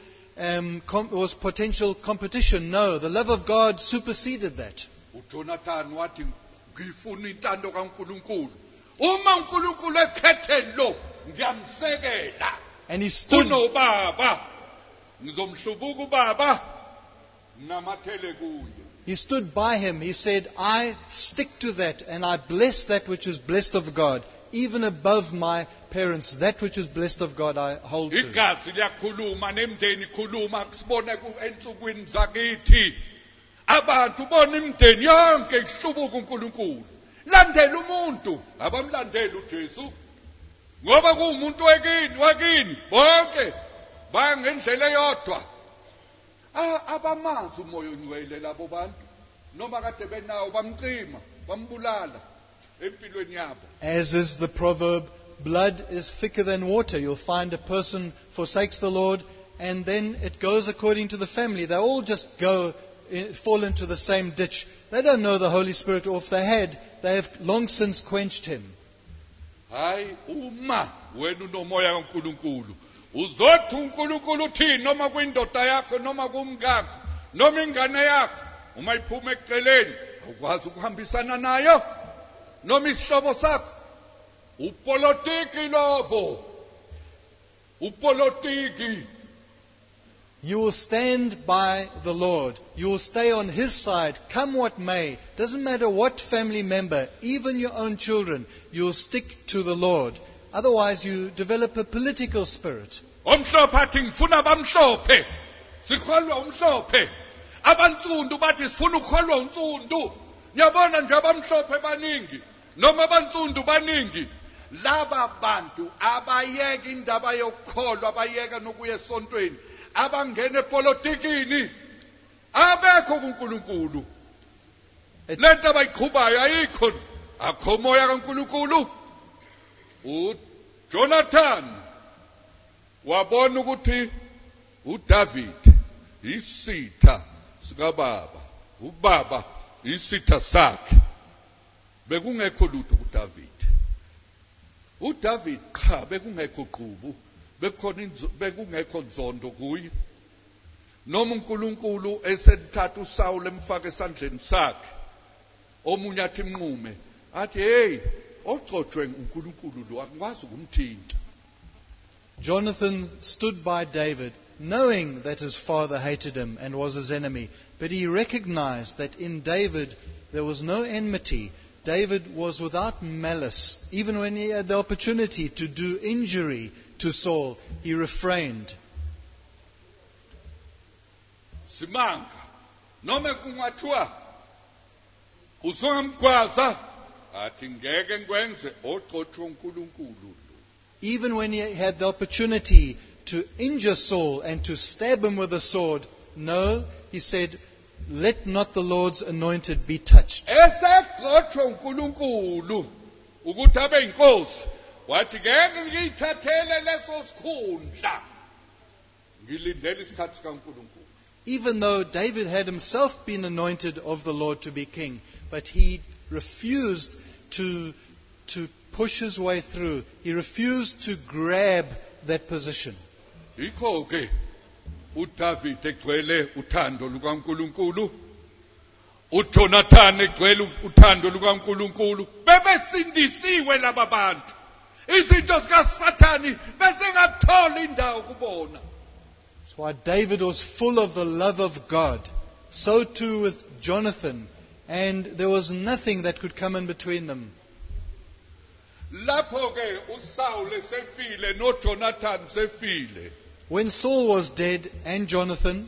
competition. No, the love of God superseded that. uJonathan wathi ngifuna intando kaNkulunkulu. Uma uNkulunkulu ekhethe lo ngiyamsekela. And he stood, Unobaba ngizomhlubuka ubaba namathele kuye. he stood by him. He said, I stick to that and I bless that which is blessed of God. Even above my parents, that which is blessed of God I hold to. Igazi liyakhuluma nemndeni ikhuluma kusibone ensukwini zakithi. Abantu bona imndeni yonke ihlubuka uNkulunkulu. Landela umuntu, abamlandela uJesu. Ngoba kuumuntu wakini bonke bangendlela eyodwa. Abamazi umoya ongcwele labo bantu. Noma kade benawo bamcima, bambulala empilweni yabo. As is the proverb, blood is thicker than water. You'll find a person forsakes the Lord and then it goes according to the family. They all just go fall into the same ditch. They don't know the Holy Spirit, or if they had, they have long since quenched him. Hayi uma wena unomoya kaNkuluNkulu uzothi uNkulunkulu uthini noma kwindoda yakho noma kumkakho noma ingane yakho uma iphuma eceleni ukwazi ukuhambisana nayo noma isihlobo sakho upolitiki lobo upolitiki. You will stand by the Lord. You will stay on His side, come what may. Doesn't matter what family member, even your own children, you will stick to the Lord. Otherwise you develop a political spirit. Omhlophe athi ngifuna bamhlophe. Sikholwa umhlophe. Abantsundu bathi sifuna ukukholwa untsundu. Ngiyabona nje abamhlophe baningi noma abantsundu baningi. Laba bantu abayeka indaba yokukholwa abayeka nokuya esontweni. Abangene epolitikini abekho kuNkulunkulu. Lento abayiqhubayo ayikho akho moya kaNkulunkulu. uJonathan wabona ukuthi uDavid isitha sikababa, ubaba isitha sakhe. Bekungekho lutho kuDavid. uDavid cha bekungekho qubu. Bekungekho nzondo kuye. Noma uNkulunkulu esethatha uSawule emfaka esandleni sakhe, omunye athi mnqume athi hey ogcotshwe uNkulunkulu lo akwazi ukumthinta. Jonathan stood by David, knowing that his father hated him and was his enemy, but he recognized that in David there was no enmity. David was without malice. Even when he had the opportunity to do injury to Saul, he refrained. Simanga noma kungathiwa uzongamgwaza athi ngeke ngikwenze ogcotshwe uNkulunkulu. Even when he had the opportunity to injure Saul and to stab him with a sword, no, he said, let not the Lord's anointed be touched. Esegcotshwe uNkulunkulu ukuthi abe inkosi wathi ngeke ngiyithathele leso sikhundla ngilindele isikhathi sikaNkulunkulu. Even though David had himself been anointed of the Lord to be king, but he refused to push his way through. He refused to grab that position. Yikho ke uDavid egcwele uthando lukaNkulunkulu, uJonathan egcwele uthando lukaNkulunkulu, bebesindisiwe laba bantu. Izinto zikaSathani besengatholi indawo kubona. That's why David was full of the love of God. So too with Jonathan. And there was nothing that could come in between them. Lapho ke uSaul sefile noJonathan sefile. When Saul was dead and Jonathan,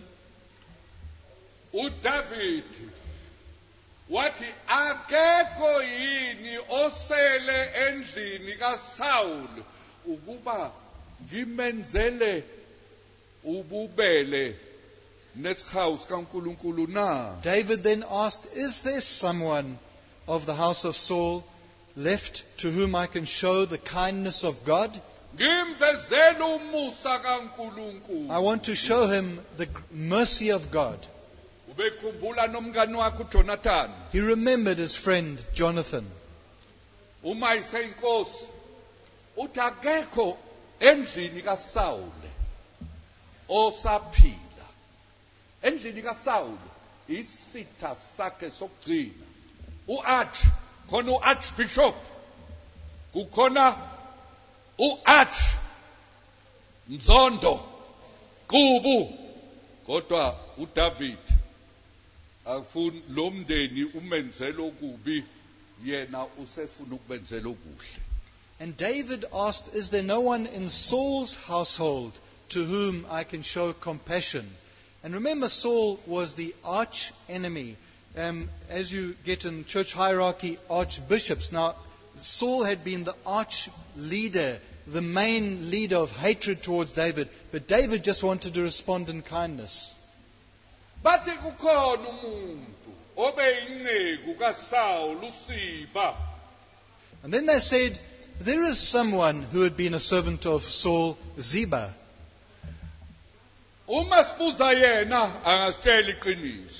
uDavid wathi akekho yini osele endlini kaSaul ukuba ngimenzele ububele nesihawu sikaNkulunkulu na. David then asked, is there someone of the house of Saul left to whom I can show the kindness of God? Ngimvezele umusa kaNkulunkulu. I want to show him the mercy of God. Ubekhumbula nomngani wakhe uJonathan. He remembered his friend Jonathan. Uma isenkosi uthi akekho endlini kaSaul osaphila. Endlini kaSaul isitha sakhe sokugcina. uArch khona uArchbishop. Kukhona uArch Mzondo Qubu. Kodwa uDavid afuna lo mndeni umenzele okubi, yena usefuna ukubenzela okuhle. And David asked, is there no one in Saul's household to whom I can show compassion? And remember, Saul was the arch enemy. As you get in church hierarchy, archbishops. Now, Saul had been the arch leader, the main leader of hatred towards David. But David just wanted to respond in kindness. Bathi kukhona umuntu obeyinceku kaSaul uSiba. And then they said, there is someone who had been a servant of Saul, Ziba. Uma sibuza yena angasitshela iqiniso.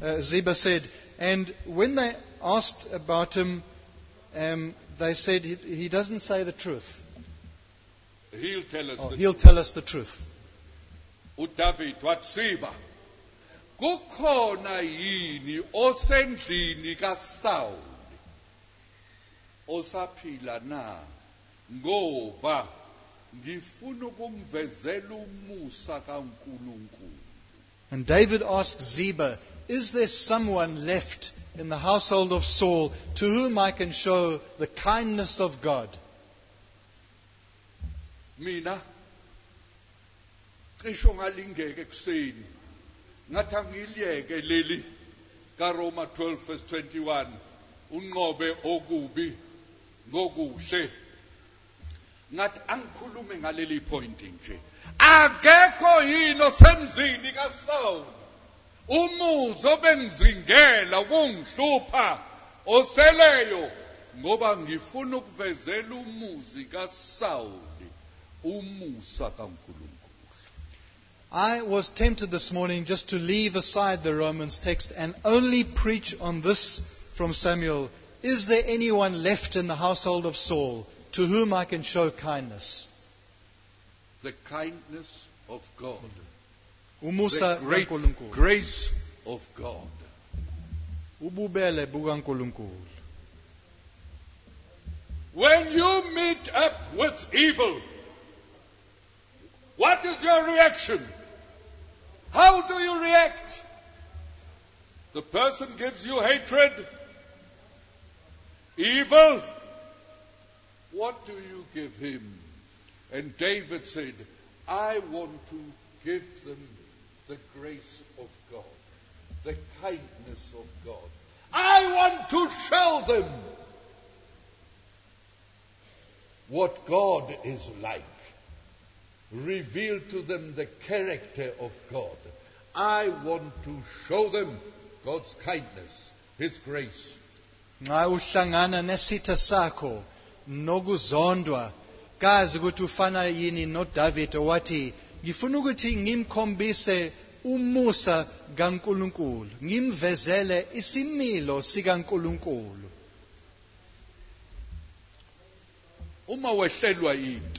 Ziba said, and when they asked about him, they said he doesn't say the truth. He'll tell us. He'll tell us the truth. uDavid wathi Siba, kukhona yini osendlini kaSawuli osaphila na? Ngoba ngifuna ukumvezela umusa kaNkulunkulu. And David asked Ziba, is there someone left in the household of Saul to whom I can show the kindness of God? Mina cisho ngalingeke ekuseni ngathi angiliyeke leli kaRoma 12 verse 21 unqobe okubi ngokuhle ngathi angikhulume ngaleli point nje akekho yini osemzini kaSawuli umuzi obengizingela ukungihlupha oseleyo ngoba ngifuna ukuvezela umuzi kaSawuli umusa kaNkulunkulu. I was tempted this morning just to leave aside the Romans text and only preach on this from Samuel. Is there anyone left in the household of Saul to whom I can show kindness? The kindness of God. Umusa The great kaNkulunkulu. grace of God. Ububele bukaNkulunkulu. When you meet up with evil, what is your reaction? How do you react? The person gives you hatred, evil. What do you give him? And David said, I want to give them the grace of God, the kindness of God. I want to show them what God is like. Reveal to them the character of God. I want to show them God's kindness, His grace. Nxa uhlangana nesitha sakho nokuzondwa kazi ukuthi ufana yini noDavid owathi ngifuna ukuthi ngimkhombise umusa kaNkulunkulu ngimvezele isimilo sikaNkulunkulu. Uma wehlelwa into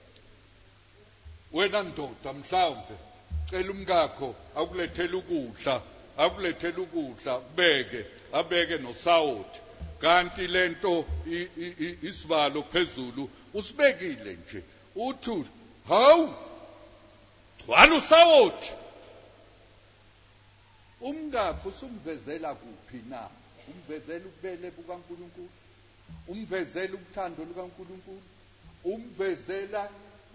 wena ndoda mhlawumbe cela umkakho akulethele ukudla abeke nosawoti kanti lento isivalo phezulu usibekile nje uthi hawu gcwala usawoti umkakho usumvezela kuphi na? Umvezela ubele bukaNkulunkulu, umvezela uthando lukaNkulunkulu, umvezela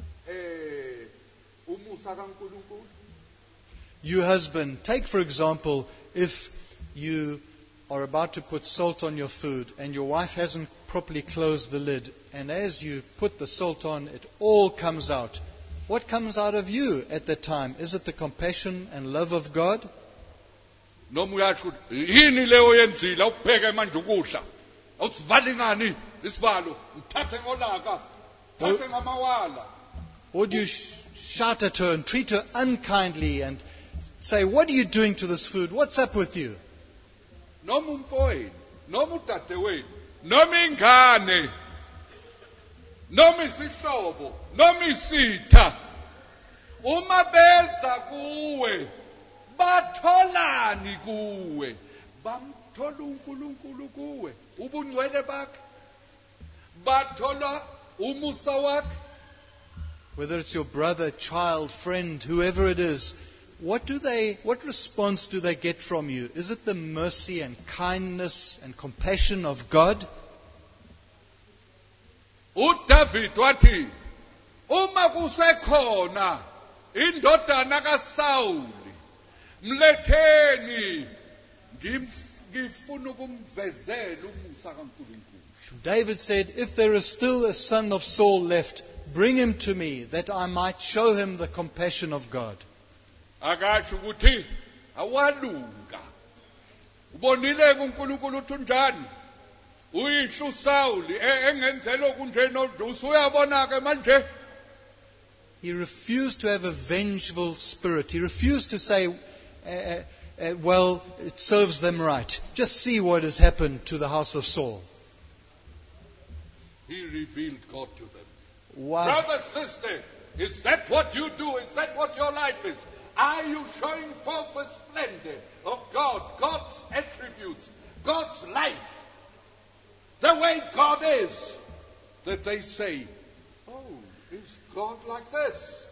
umusa kaNkulunkulu. You husband, take for example, if you are about to put salt on your food and your wife hasn't properly closed the lid, and as you put the salt on, it all comes out. What comes out of you at that time? Is it the compassion and love of God? Noma uyasho yini leyo yenzile ukupheka manje ukudla awusivali ngani isivalo ngithathe ngolaka thathe ngamawala. Or do you shout at her and treat her unkindly and say, what are you doing to this food? What's up with you? Noma umfowenu, noma udadewenu, noma ingane, noma isihlobo, noma isitha, uma beza kuwe batholani kuwe? Bamthola uNkulunkulu kuwe, ubungcwele bakhe, bathola umusa wakhe. Whether it's your brother, child, friend, whoever it is, what response do they get from you? Is it the mercy and kindness and compassion of God? uDavid wathi uma kusekhona indodana kaSawuli mletheni ngifuna ukumvezela umusa kaNkulunkulu. David said, if there is still a son of Saul left, bring him to me that I might show him the compassion of God. Akathi ukuthi awalunga ubonile kuNkulunkulu uthi njani uyihlo uSawuli engenzela okunje noduso uyabona ke manje. He refused to have a vengeful spirit. He refused to say, well, it serves them right. Just see what has happened to the house of Saul. He revealed God to them. Wow. Brother, sister, is that what you do? Is that what your life is? Are you showing forth the splendor of God, God's attributes, God's life, the way God is? That they say, oh, is God like this?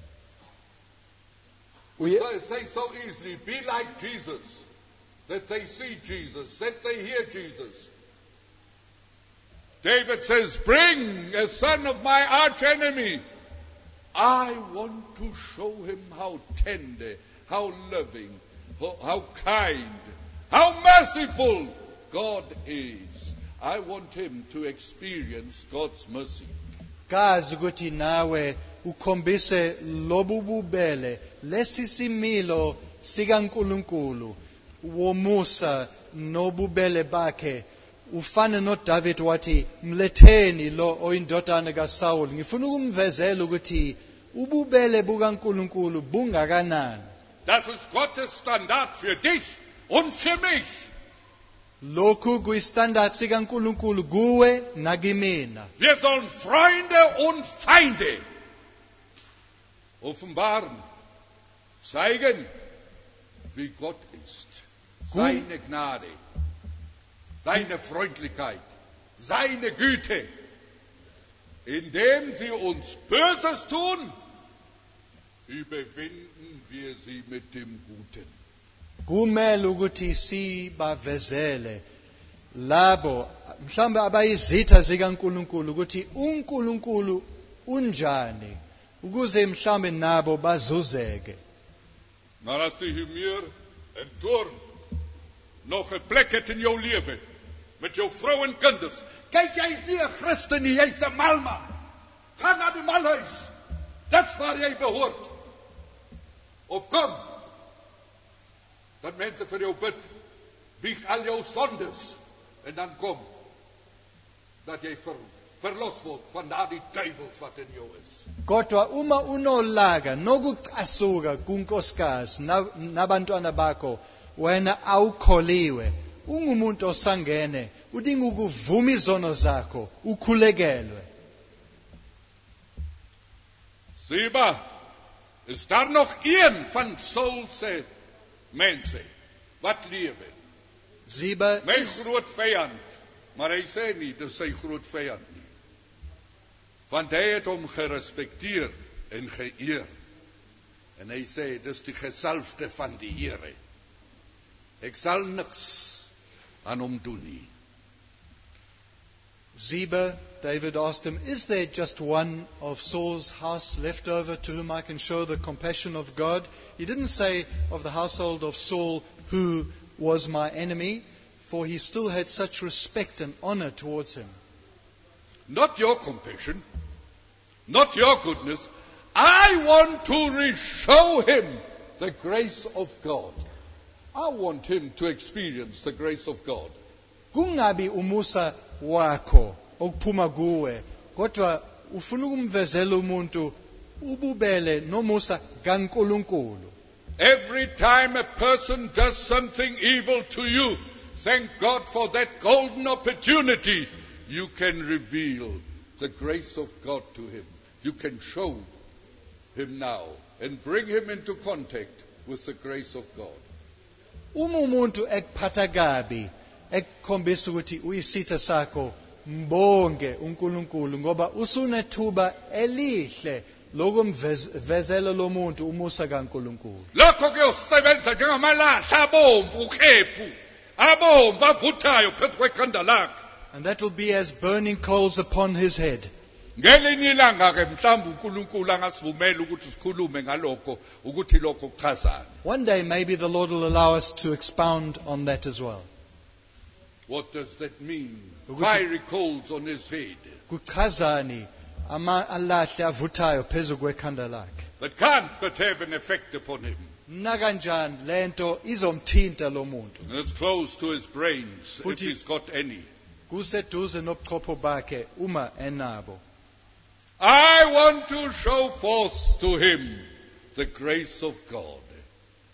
We say so easily, be like Jesus, that they see Jesus, that they hear Jesus. David says, bring a son of my arch enemy. I want to show him how tender, how loving, how kind, how merciful God is. I want him to experience God's mercy. Gazi ukuthi nawe ukhombise lobu bubele lesisimilo sikaNkulunkulu womusa nobubele bakhe. Ufane noDavid wathi mletheni lo oyindodana kaSaul, ngifuna ukumvezela ukuthi ububele bukaNkulunkulu bungakanani. Das ist Gottes Standard für dich und für mich. Lokhu kuyistandard sikaNkulunkulu kuwe nakimina. Wir sollen Freunde und Feinde offenbaren, zeigen, wie Gott ist. Seine Gnade, seine Freundlichkeit, seine Güte. Indem sie uns Böses tun, überwinden wir sie mit dem Guten. Kumele ukuthi sibavezele labo mhlambe abayizitha zikaNkulunkulu ukuthi uNkulunkulu unjani ukuze mhlambe nabo bazuzeke. Maar as die humeur en toorn nog 'n plek het in jou lewe met jou vrou en kinders, kyk jy is nie 'n Christen nie, jy's 'n malman. Gaan na die malhuis. Dit's waar jy behoort. Of kom dat mense vir jou bid, bieg al jou sondes, en dan kom, dat jy verlos word van daardie duiwels wat in jou is. Kodwa uma unolaga nokucasuka kunkosikazi nabantwana bakho wena awukholiwe, ungumuntu osangene, udinga ukuvuma izono zakho, ukhulekelwe. Siba, is daar nog een van Saul se mense wat lewe? Ziba My groot vyand, maar hy sê nie dis sy groot vyand nie. Want hy het hom gerespekteer en geëer. En hy sê dis die gesalfde van die Here. Ek sal niks aan hom doen nie. Ziba, David asked him, is there just one of Saul's house left over to whom I can show the compassion of God? He didn't say of the household of Saul who was my enemy, for he still had such respect and honor towards him. Not your compassion, not your goodness. I want to show him the grace of God. I want him to experience the grace of God. Kungabi umusa wakho okuphuma kuwe, kodwa ufuna ukumvezela umuntu ububele nomusa kaNkulunkulu. Every time a person does something evil to you, thank God for that golden opportunity. You can reveal the grace of God to him. You can show him now and bring him into contact with the grace of God. Uma umuntu ekuphatha kabi, ekukhombisa ukuthi uyisitha sakho, mbonge uNkulunkulu ngoba usunethuba elihle lokumvezela lo muntu umusa kaNkulunkulu. Lokho kuyosebenza njengamalahla abomvu ukhephu, abomvu avuthayo phezu kwekhanda lakhe. And that will be as burning coals upon his head. Ngelinye ilanga ke mhlawumbe uNkulunkulu angasivumela ukuthi sikhulume ngalokho ukuthi lokho kuchazana. One day maybe the Lord will allow us to expound on that as well. What does that mean? Fiery coals on his head. Kuchazani alahle avuthayo phezu kwekhanda lakhe. That can't but have an effect upon him. Nakanjani lento izomthinta lo muntu. And it's close to his brains, if Futhi- he's got any. Kuseduze nobuchopho bakhe uma enabo. I want to show forth to him the grace of God.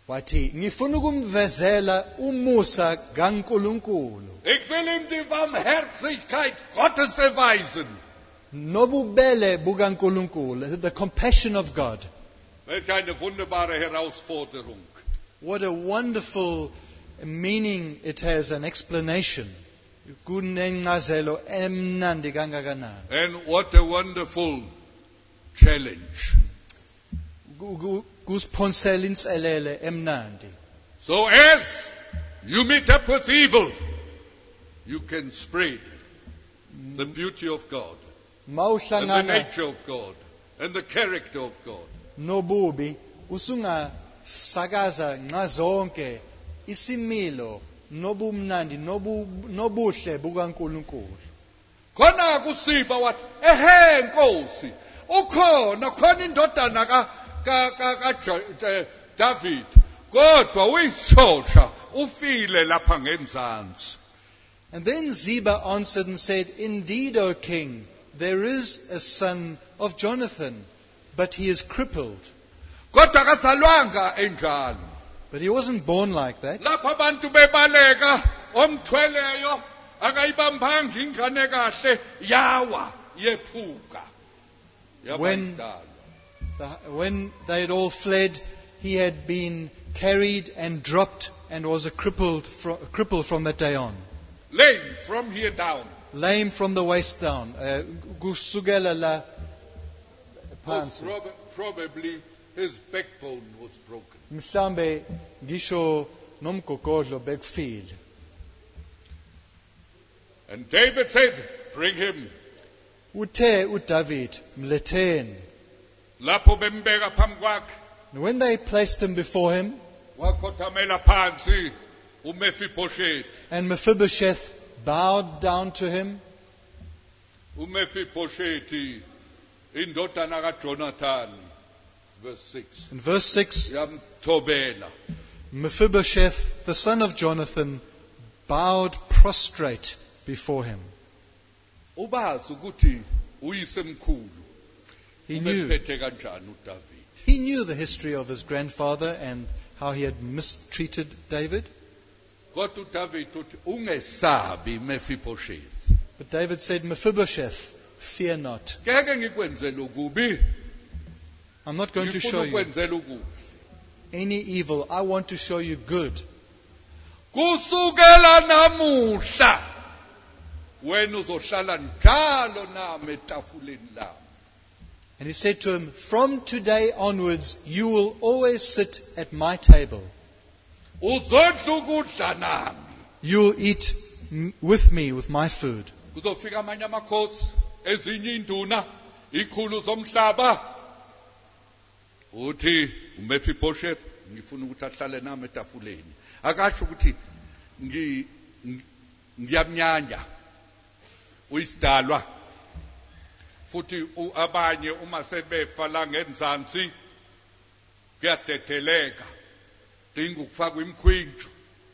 wathi ngifuna ukumvezela umusa kaNkulunkulu Ich will ihm die Barmherzigkeit Gottes erweisen. nobubele bukaNkulunkulu, the compassion of God. Welch eine wunderbare Herausforderung. What a wonderful meaning it has, an explanation. Kunencazelo emnandi kangakanani. And what a wonderful challenge. Kusiphonsela inselele emnandi. So as you meet up with evil, you can spread the beauty of God, and the Mawuhlangana nature of God, and the character of God. nobubi usungasakaza ngazonke isimilo nobumnandi nobuhle bukaNkulunkulu. Khona kusiba wathi ehe Nkosi khona indodana ka David kodwa uyishosha ufile lapha ngenzansi. And then Ziba answered and said, "Indeed, O king, there is a son of Jonathan, but he is crippled." Kodwa kazalwanga enjalo. But he wasn't born like that. Lapha abantu bebaleka omthweleyo akayibambanga ingane kahle yawa yephuka. When they had all fled, he had been carried and dropped and was a cripple from that day on. Lame from here down. Lame from the waist down. Kusukela la phansi. Probably his backbone was broken. Mhlambe ngisho nomgogodlo bekufile. And David said, bring him. Uthe uDavid, mletheni. Lapho bembeka phambi kwakhe And when they placed him before him, wakhothamela phansi uMephibosheth. and Mephibosheth bowed down to him, uMephibosheth indodana kaJonathan, verse 6. in verse 6, Yamthobela. Mephibosheth, the son of Jonathan, bowed prostrate before him. Ubazi ukuthi uyisemkhulu He knew umephethe kanjani uDavid. the history of his grandfather and how he had mistreated David. Kodwa uDavid uthi ungesabi Mephibosheth. But David said, Mephibosheth, fear not. Ngeke ngikwenzele ukubi. I'm not going to show Ngifuna you ukwenzela ukubi. any evil. I want to show you good. Kusukela namuhla wena uzohlala njalo nami etafuleni lami. And he said to him, from today onwards, you will always sit at my table. Uzodla ukudla nami. You will eat with me, with my food. Kuzofika amanye amakhosi ezinye induna ikhulu zomhlaba. Uthi uMephibosheth ngifuna ukuthi ahlale nami etafuleni. Akasho ukuthi ngiyamnyanya uyisidalwa. Futhi abanye uma sebefa la ngenzansi kuyadedeleka. Dinga ukufakwa imkhwinjo.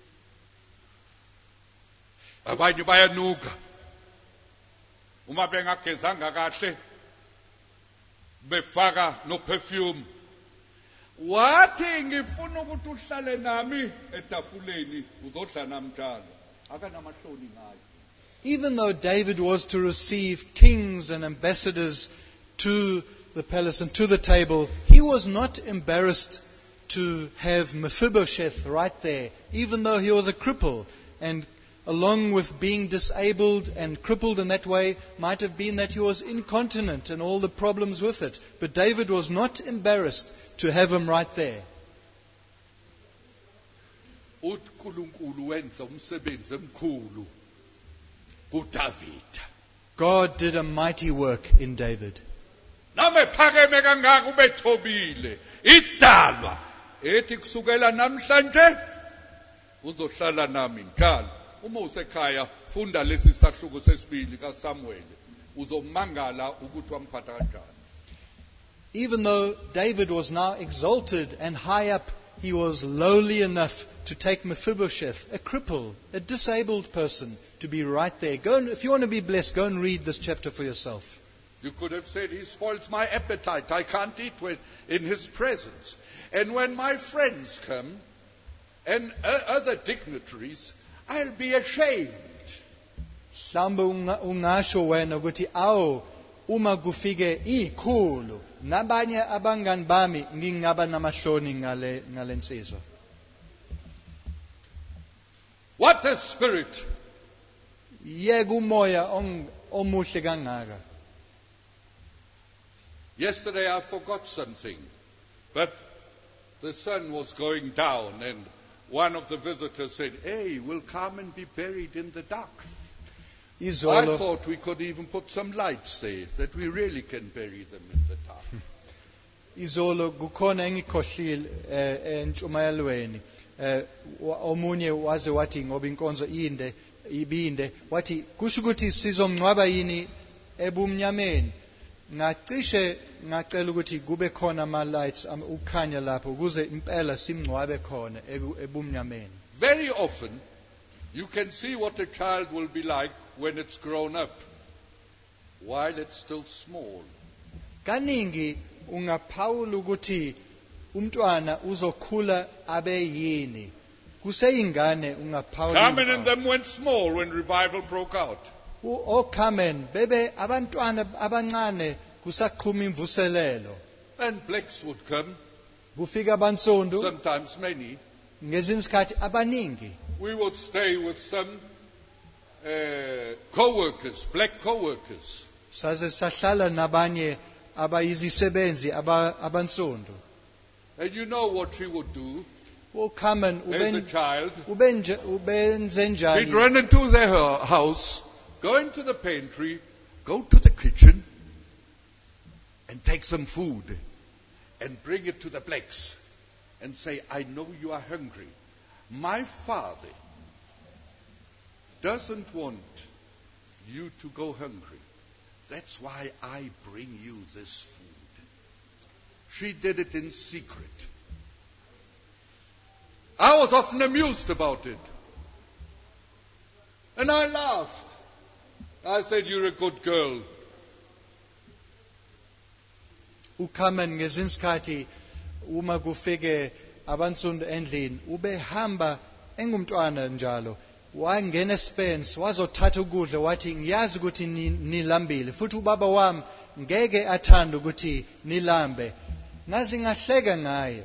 Abanye bayanuka. Uma bengagezanga kahle befaka no perfume. Wathi ngifuna ukuthi uhlale nami etafuleni uzodla nami njalo. Akanamahloni ngayo. Even though David was to receive kings and ambassadors to the palace and to the table, he was not embarrassed to have Mephibosheth right there, even though he was a cripple. And along with being disabled and crippled in that way, might have been that he was incontinent and all the problems with it. But David was not embarrassed to have him right there. uNkulunkulu wenza umsebenzi emkhulu kuDavid. God did a mighty work in David. Nami ephakeme kangaka ubethobile. Isidalwa ethi kusukela namhlanje uzohlala nami njalo. Uma usekhaya funda lesi sahluko sesibili kaSamuel uzomangala ukuthi wamphatha kanjani. Even though David was now exalted and high up, he was lowly enough to take Mephibosheth, a cripple, a disabled person, to be right there. If you want to be blessed, go and read this chapter for yourself. You could have said, he spoils my appetite. I can't eat in his presence. And when my friends come and other dignitaries, I'll be ashamed. Mhlawumbe ungasho wena ukuthi awu uma kufike ikhulu nabanye abangani bami ngingaba namahloni ngale nsizwa. What a spirit! Yeke umoya omuhle kangaka. Yesterday I forgot something, but the sun was going down and one of the visitors said, hey, we'll come and be buried in the dark. I thought we could even put some lights there, that we really can bury them in the dark. Izolo kukhona engikhohlile entshumayelweni omunye waze wathi ngoba inkonzo ibinde wathi kusho ukuthi sizomncwaba yini ebumnyameni ngacishe ngacela ukuthi kube khona ama lights ukhanya lapho ukuze impela simncwabe khona ebumnyameni. Very often you can see what a child will be like when it's grown up, while it's still small. Kaningi ungaphawula ukuthi umntwana uzokhula abe yini kuseyingane ungaphawula. Carmen and them went small when revival broke out. Carmen bebe abantwana abancane kusaqhuma imvuselelo. And blacks would come, kufika abansundu sometimes many. Ngezinye isikhathi abaningi. We would stay with some co-workers, black co-workers. Saze sahlala nabanye abayizisebenzi abansundu. And you know what she would do Carmen as a child? ubenze She'd run into their house, go into the pantry, go to the kitchen, and take some food and bring it to the blacks and say, I know you are hungry. My father doesn't want you to go hungry. That's why I bring you this food. She did it in secret. I was often amused about it. And I laughed. I said, you're a good girl. Ucarmen ngezinye isikhathi uma kufike abansundu endlini ubehamba engumntwana njalo wangena eSpence wazothatha ukudla wathi ngiyazi ukuthi nilambile futhi ubaba wami ngeke athanda ukuthi nilambe ngazi ngahleka ngaye.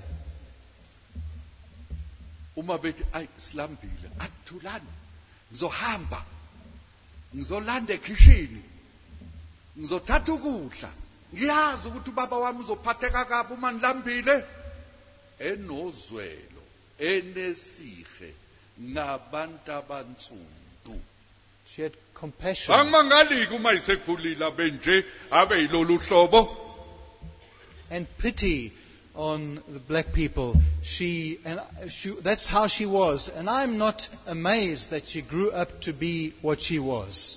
Uma bethi ay silambile akuthulani ngizohamba ngizolanda ekitchen ngizothatha ukudla ngiyazi ukuthi ubaba wami uzophatheka kabi uma nilambile enozwelo enesihe ngabantu abansundu. She had compassion. Angimangaliki uma isekhulile abenje abe yilolu hlobo. And pity on the black people. That's how she was. And I'm not amazed that she grew up to be what she was.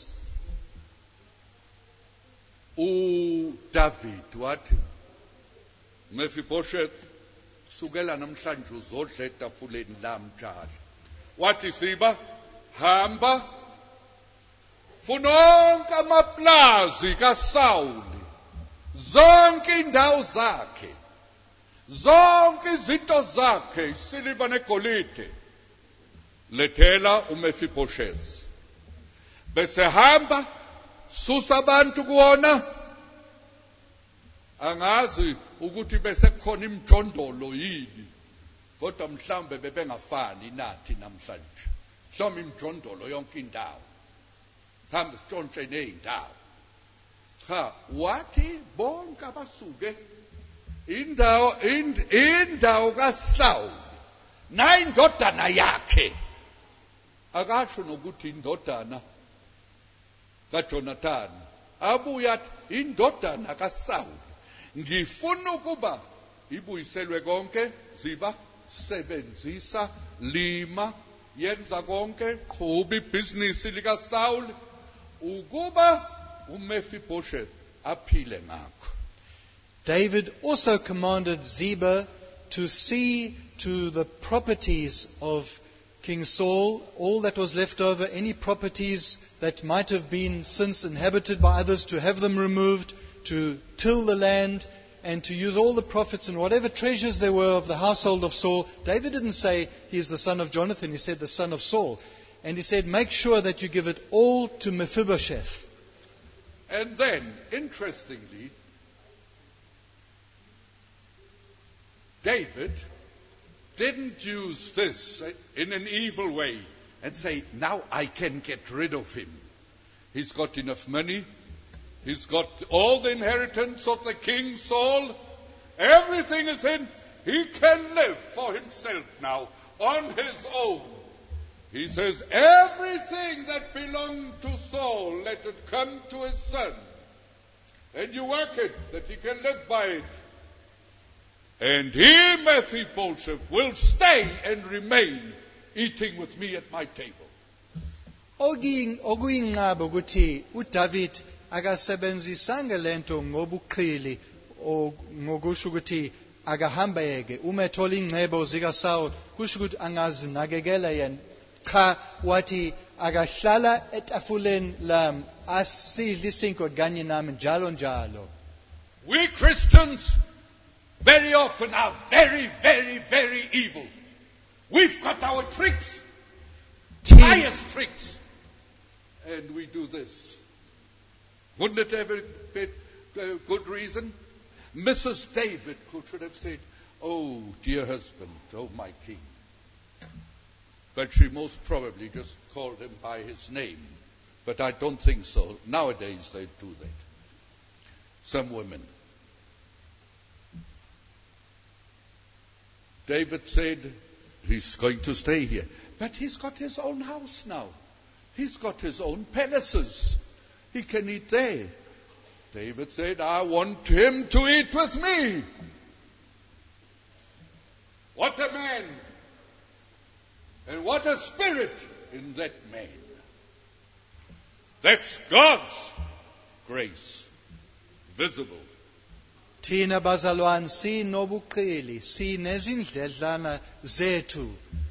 David wathi Mephibosheth sukela namhlanje uzodla etafuleni lami njalo. Wathi Siba hamba funonke amaplazi kaSawuli zonke indawo zakhe zonke izinto zakhe isiliva negolide lethela uMephibosheth bese hamba susa abantu kuona angazi ukuthi bese kukhona imjondolo yini kodwa mhlambe bebengafani nathi namhlanje mhlawumbe imjondolo yonke indawo mhlambe sitshontshe nezindawo cha wathi bonke abasuke indawo kaSawuli na indodana yakhe akasho nokuthi indodana kaJonathan abuya indodana kaSawuli ngifuna ukuba ibuyiselwe konke ziba sebenzisa lima yenza konke qhuba ibhizinisi lika Saul ukuba uMephibosheth aphile ngakho. David also commanded Ziba to see to the properties of King Saul, all that was left over, any properties that might have been since inhabited by others, to have them removed, to till the land, and to use all the profits and whatever treasures there were of the household of Saul. David didn't say he's the son of Jonathan, he said the son of Saul. And he said, make sure that you give it all to Mephibosheth. And then, interestingly, David didn't use this in an evil way and say, now I can get rid of him. He's got enough money. He's got all the inheritance of the king Saul. Everything is in. He can live for himself now on his own. He says, everything that belonged to Saul, let it come to his son. And you work it, that he can live by it. And he, Mephibosheth, will stay and remain eating with me at my table. Okuyinqaba ukuthi uDavid akasebenzisanga lento ngobuqhili ngokusho ukuthi akahambeke uma ethola ingcebo zikaSaul kusho ukuthi angazinakekela yena cha wathi akahlala etafuleni lami asidle isinkwa kanye nami njalo njalo. We Christians very often are very, very, very evil. We've got our tricks, pious tricks, and we do this. Wouldn't it have been a good reason? Mrs. David should have said, oh, dear husband, oh, my king. But she most probably just called him by his name. But I don't think so. Nowadays they do that. Some women. David said he's going to stay here. But he's got his own house now. He's got his own palaces. He can eat there. David said, I want him to eat with me. What a man. And what a spirit in that man. That's God's grace visible. Thina bazalwane sinobuqili sinezindledlana zethu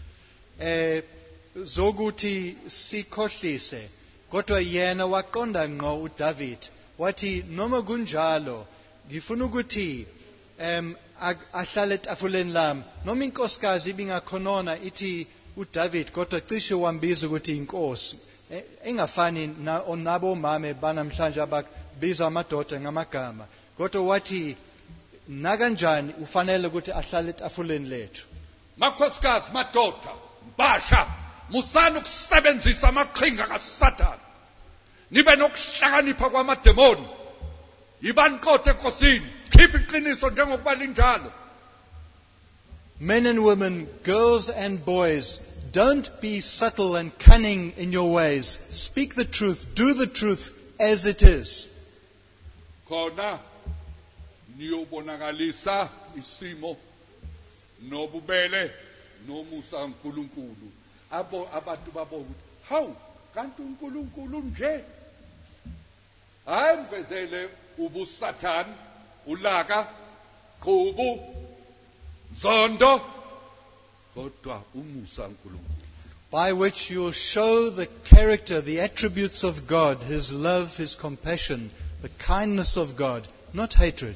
zokuthi sikhohlise kodwa yena waqonda ngqo uDavid wathi noma kunjalo ngifuna ukuthi ahlale etafuleni lami noma inkosikazi ibingakhonona ithi uDavid kodwa cishe wambiza ukuthi inkosi engafani nabo mame banamhlanje ababiza amadoda ngamagama kodwa wathi nakanjani ufanele ukuthi ahlale etafuleni lethu. Makhosikazi madoda basha musana ukusebenzisa amaqhinga kaSathane nibe nokuhlakanipha kwamademoni yibanqothe enkosini khipha iqiniso njengokuba linjalo. Men and women, girls and boys, don't be subtle and cunning in your ways. Speak the truth, do the truth as it is. Khona niyobonakalisa isimo nobubele nomusa uNkulunkulu abantu babona hawu kanti uNkulunkulu nje ayimvezele ubusathane ulaka qhubu zondo kodwa umusa uNkulunkulu. By which you will show the character, the attributes of God, His love, His compassion, the kindness of God, not hatred.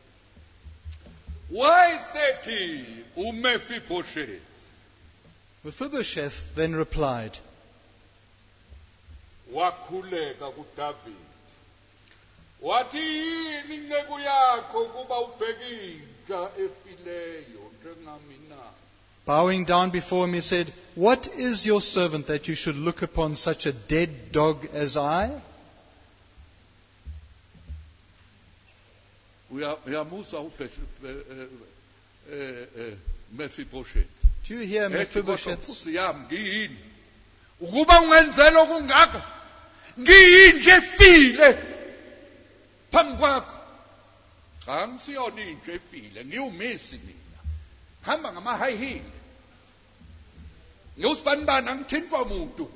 Why said he, Mephibosheth? Mephibosheth then replied, wakhuleka kuDavid wathi yini inceku yakho kuba ubheke inja efileyo njengamina. Bowing down before him, he said, what is your servant that you should look upon such a dead dog as I? Uyamuzwa Mephibosheth. Do you hear Mephibosheth? Nkosi yami ngiyini ukuba ungenzela okungaka ngiyinje efile phambi kwakho. Cha ngisiyona inje efile ngiwumisi mina hamba ngama high heel ngiyusibanibani angithintwa umuntu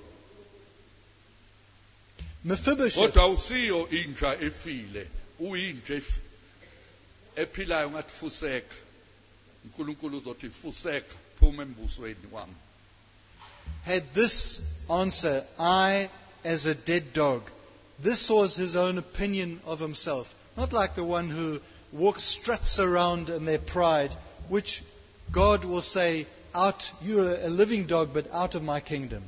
Mephibosheth, kodwa usiyo inja efile uyinje ephilayo ngathi fuseka uNkulunkulu uzothi fuseka phuma embusweni wami. had this answer, I as a dead dog. This was his own opinion of himself. Not like the one who struts around in their pride, which God will say, out, you're a living dog, but out of my kingdom.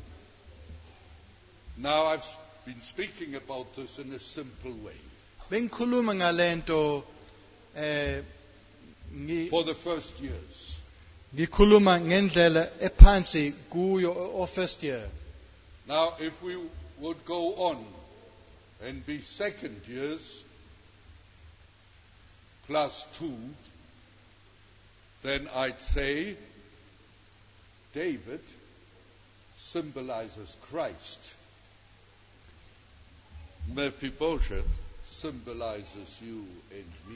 Now I've been speaking about this in a simple way. Bengikhuluma ngalento For the first years. ngikhuluma ngendlela ephansi kuyo first year. Now if we would go on and be second years plus 2, then I'd say David symbolizes Christ. Mephibosheth symbolizes you and me.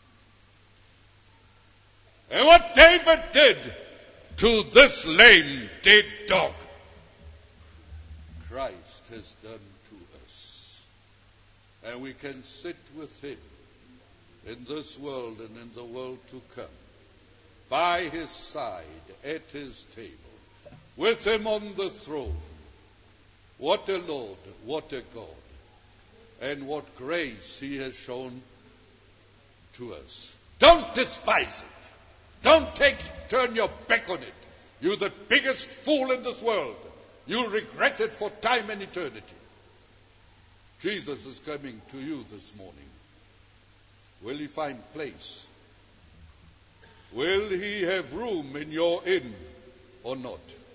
And what David did to this lame, dead dog, Christ has done to us. And we can sit with him in this world and in the world to come, by his side, at his table, with him on the throne. What a Lord, what a God, and what grace he has shown to us. Don't despise it. Don't turn your back on it. You're the biggest fool in this world. You'll regret it for time and eternity. Jesus is coming to you this morning. Will he find place? Will he have room in your inn or not?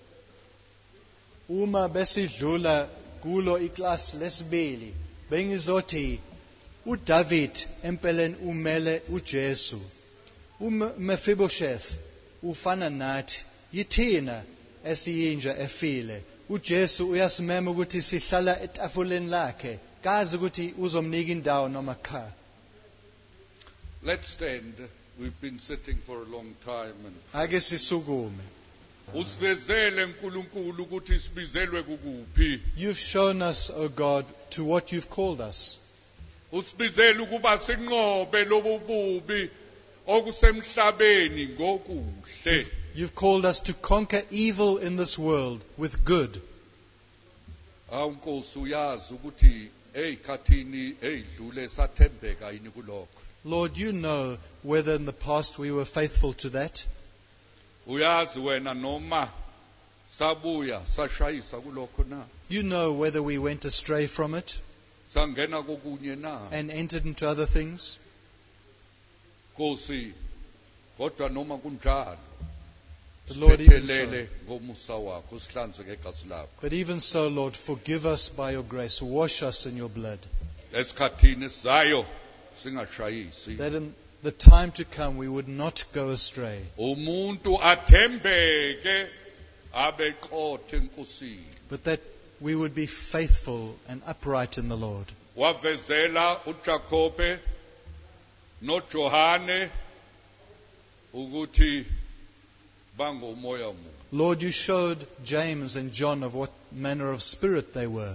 Uma besidlula kulo iklasi lesibili, bengizothi uDavid empeleni umele uJesu. uMephibosheth ufana nathi, yithina esiyinja efile. uJesu uyasimema ukuthi sihlala etafuleni lakhe, kazi ukuthi uzomnika indawo noma cha. Let's stand. We've been sitting for a long time. Ake sisukume. Usivezele uNkulunkulu ukuthi sibizelwe kukuphi. You've shown us, O God, to what you've called us. Usibizele ukuba sinqobe lobububi okusemhlabeni ngokuhle. You've called us to conquer evil in this world with good. Awunkosi uyazi ukuthi eyikhathini eyidlule sathembeka yini kulokho. Lord, you know whether in the past we were faithful to that. Uyazi wena noma sabuya sashayisa kulokho na. You know whether we went astray from it Sangena kokunye na. and entered into other things. Nkosi kodwa noma kunjalo. But Lord, even Siphethelele so, ngomusa wakho sihlanze ngegazi lakho. but even so, Lord, forgive us by your grace. Wash us in your blood. Esikhathini sizayo singashayisi. That in the time to come we would not go astray. Umuntu athembeke abeqothe enkosini. But that we would be faithful and upright in the Lord. Wavezela uJakobe noJohane ukuthi bangomoya munye. Lord, you showed James and John of what manner of spirit they were.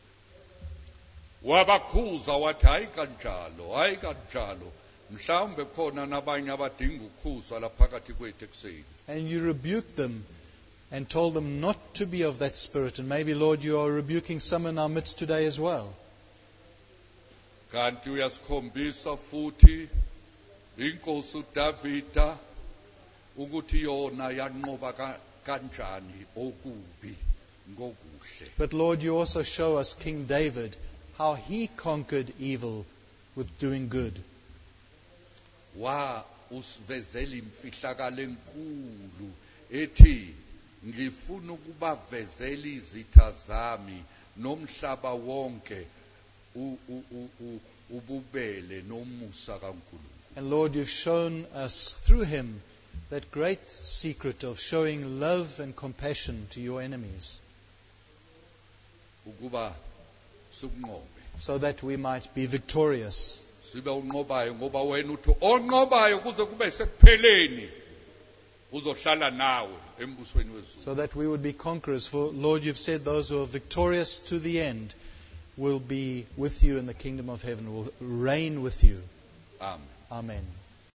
Wabakhuza wathi hayi kanjalo mhlawumbe khona nabanye abadinga ukukhuzwa la phakathi kwethu ekuseni. And you rebuked them and told them not to be of that spirit. And maybe, Lord, you are rebuking some in our midst today as well. Kanti uyasikhombisa futhi inkosi uDavida ukuthi yona yanqoba kanjani okubi ngokuhle. But Lord, you also show us King David, how he conquered evil with doing good. Wa usivezela imfihlakalo enkulu ethi ngifuna ukubavezela izitha zami nomhlaba wonke ububele nomusa kaNkulunkulu. And Lord, you've shown us through him that great secret of showing love and compassion to your enemies, Ukuba sikunqobe. so that we might be victorious. Sibe unqobayo ngoba wena uthi onqobayo kuze kube sekupheleni uzohlala nawe embusweni wezulu. So that we would be conquerors. For Lord, you've said those who are victorious to the end will be with you in the kingdom of heaven, will reign with you. Amen. Amen.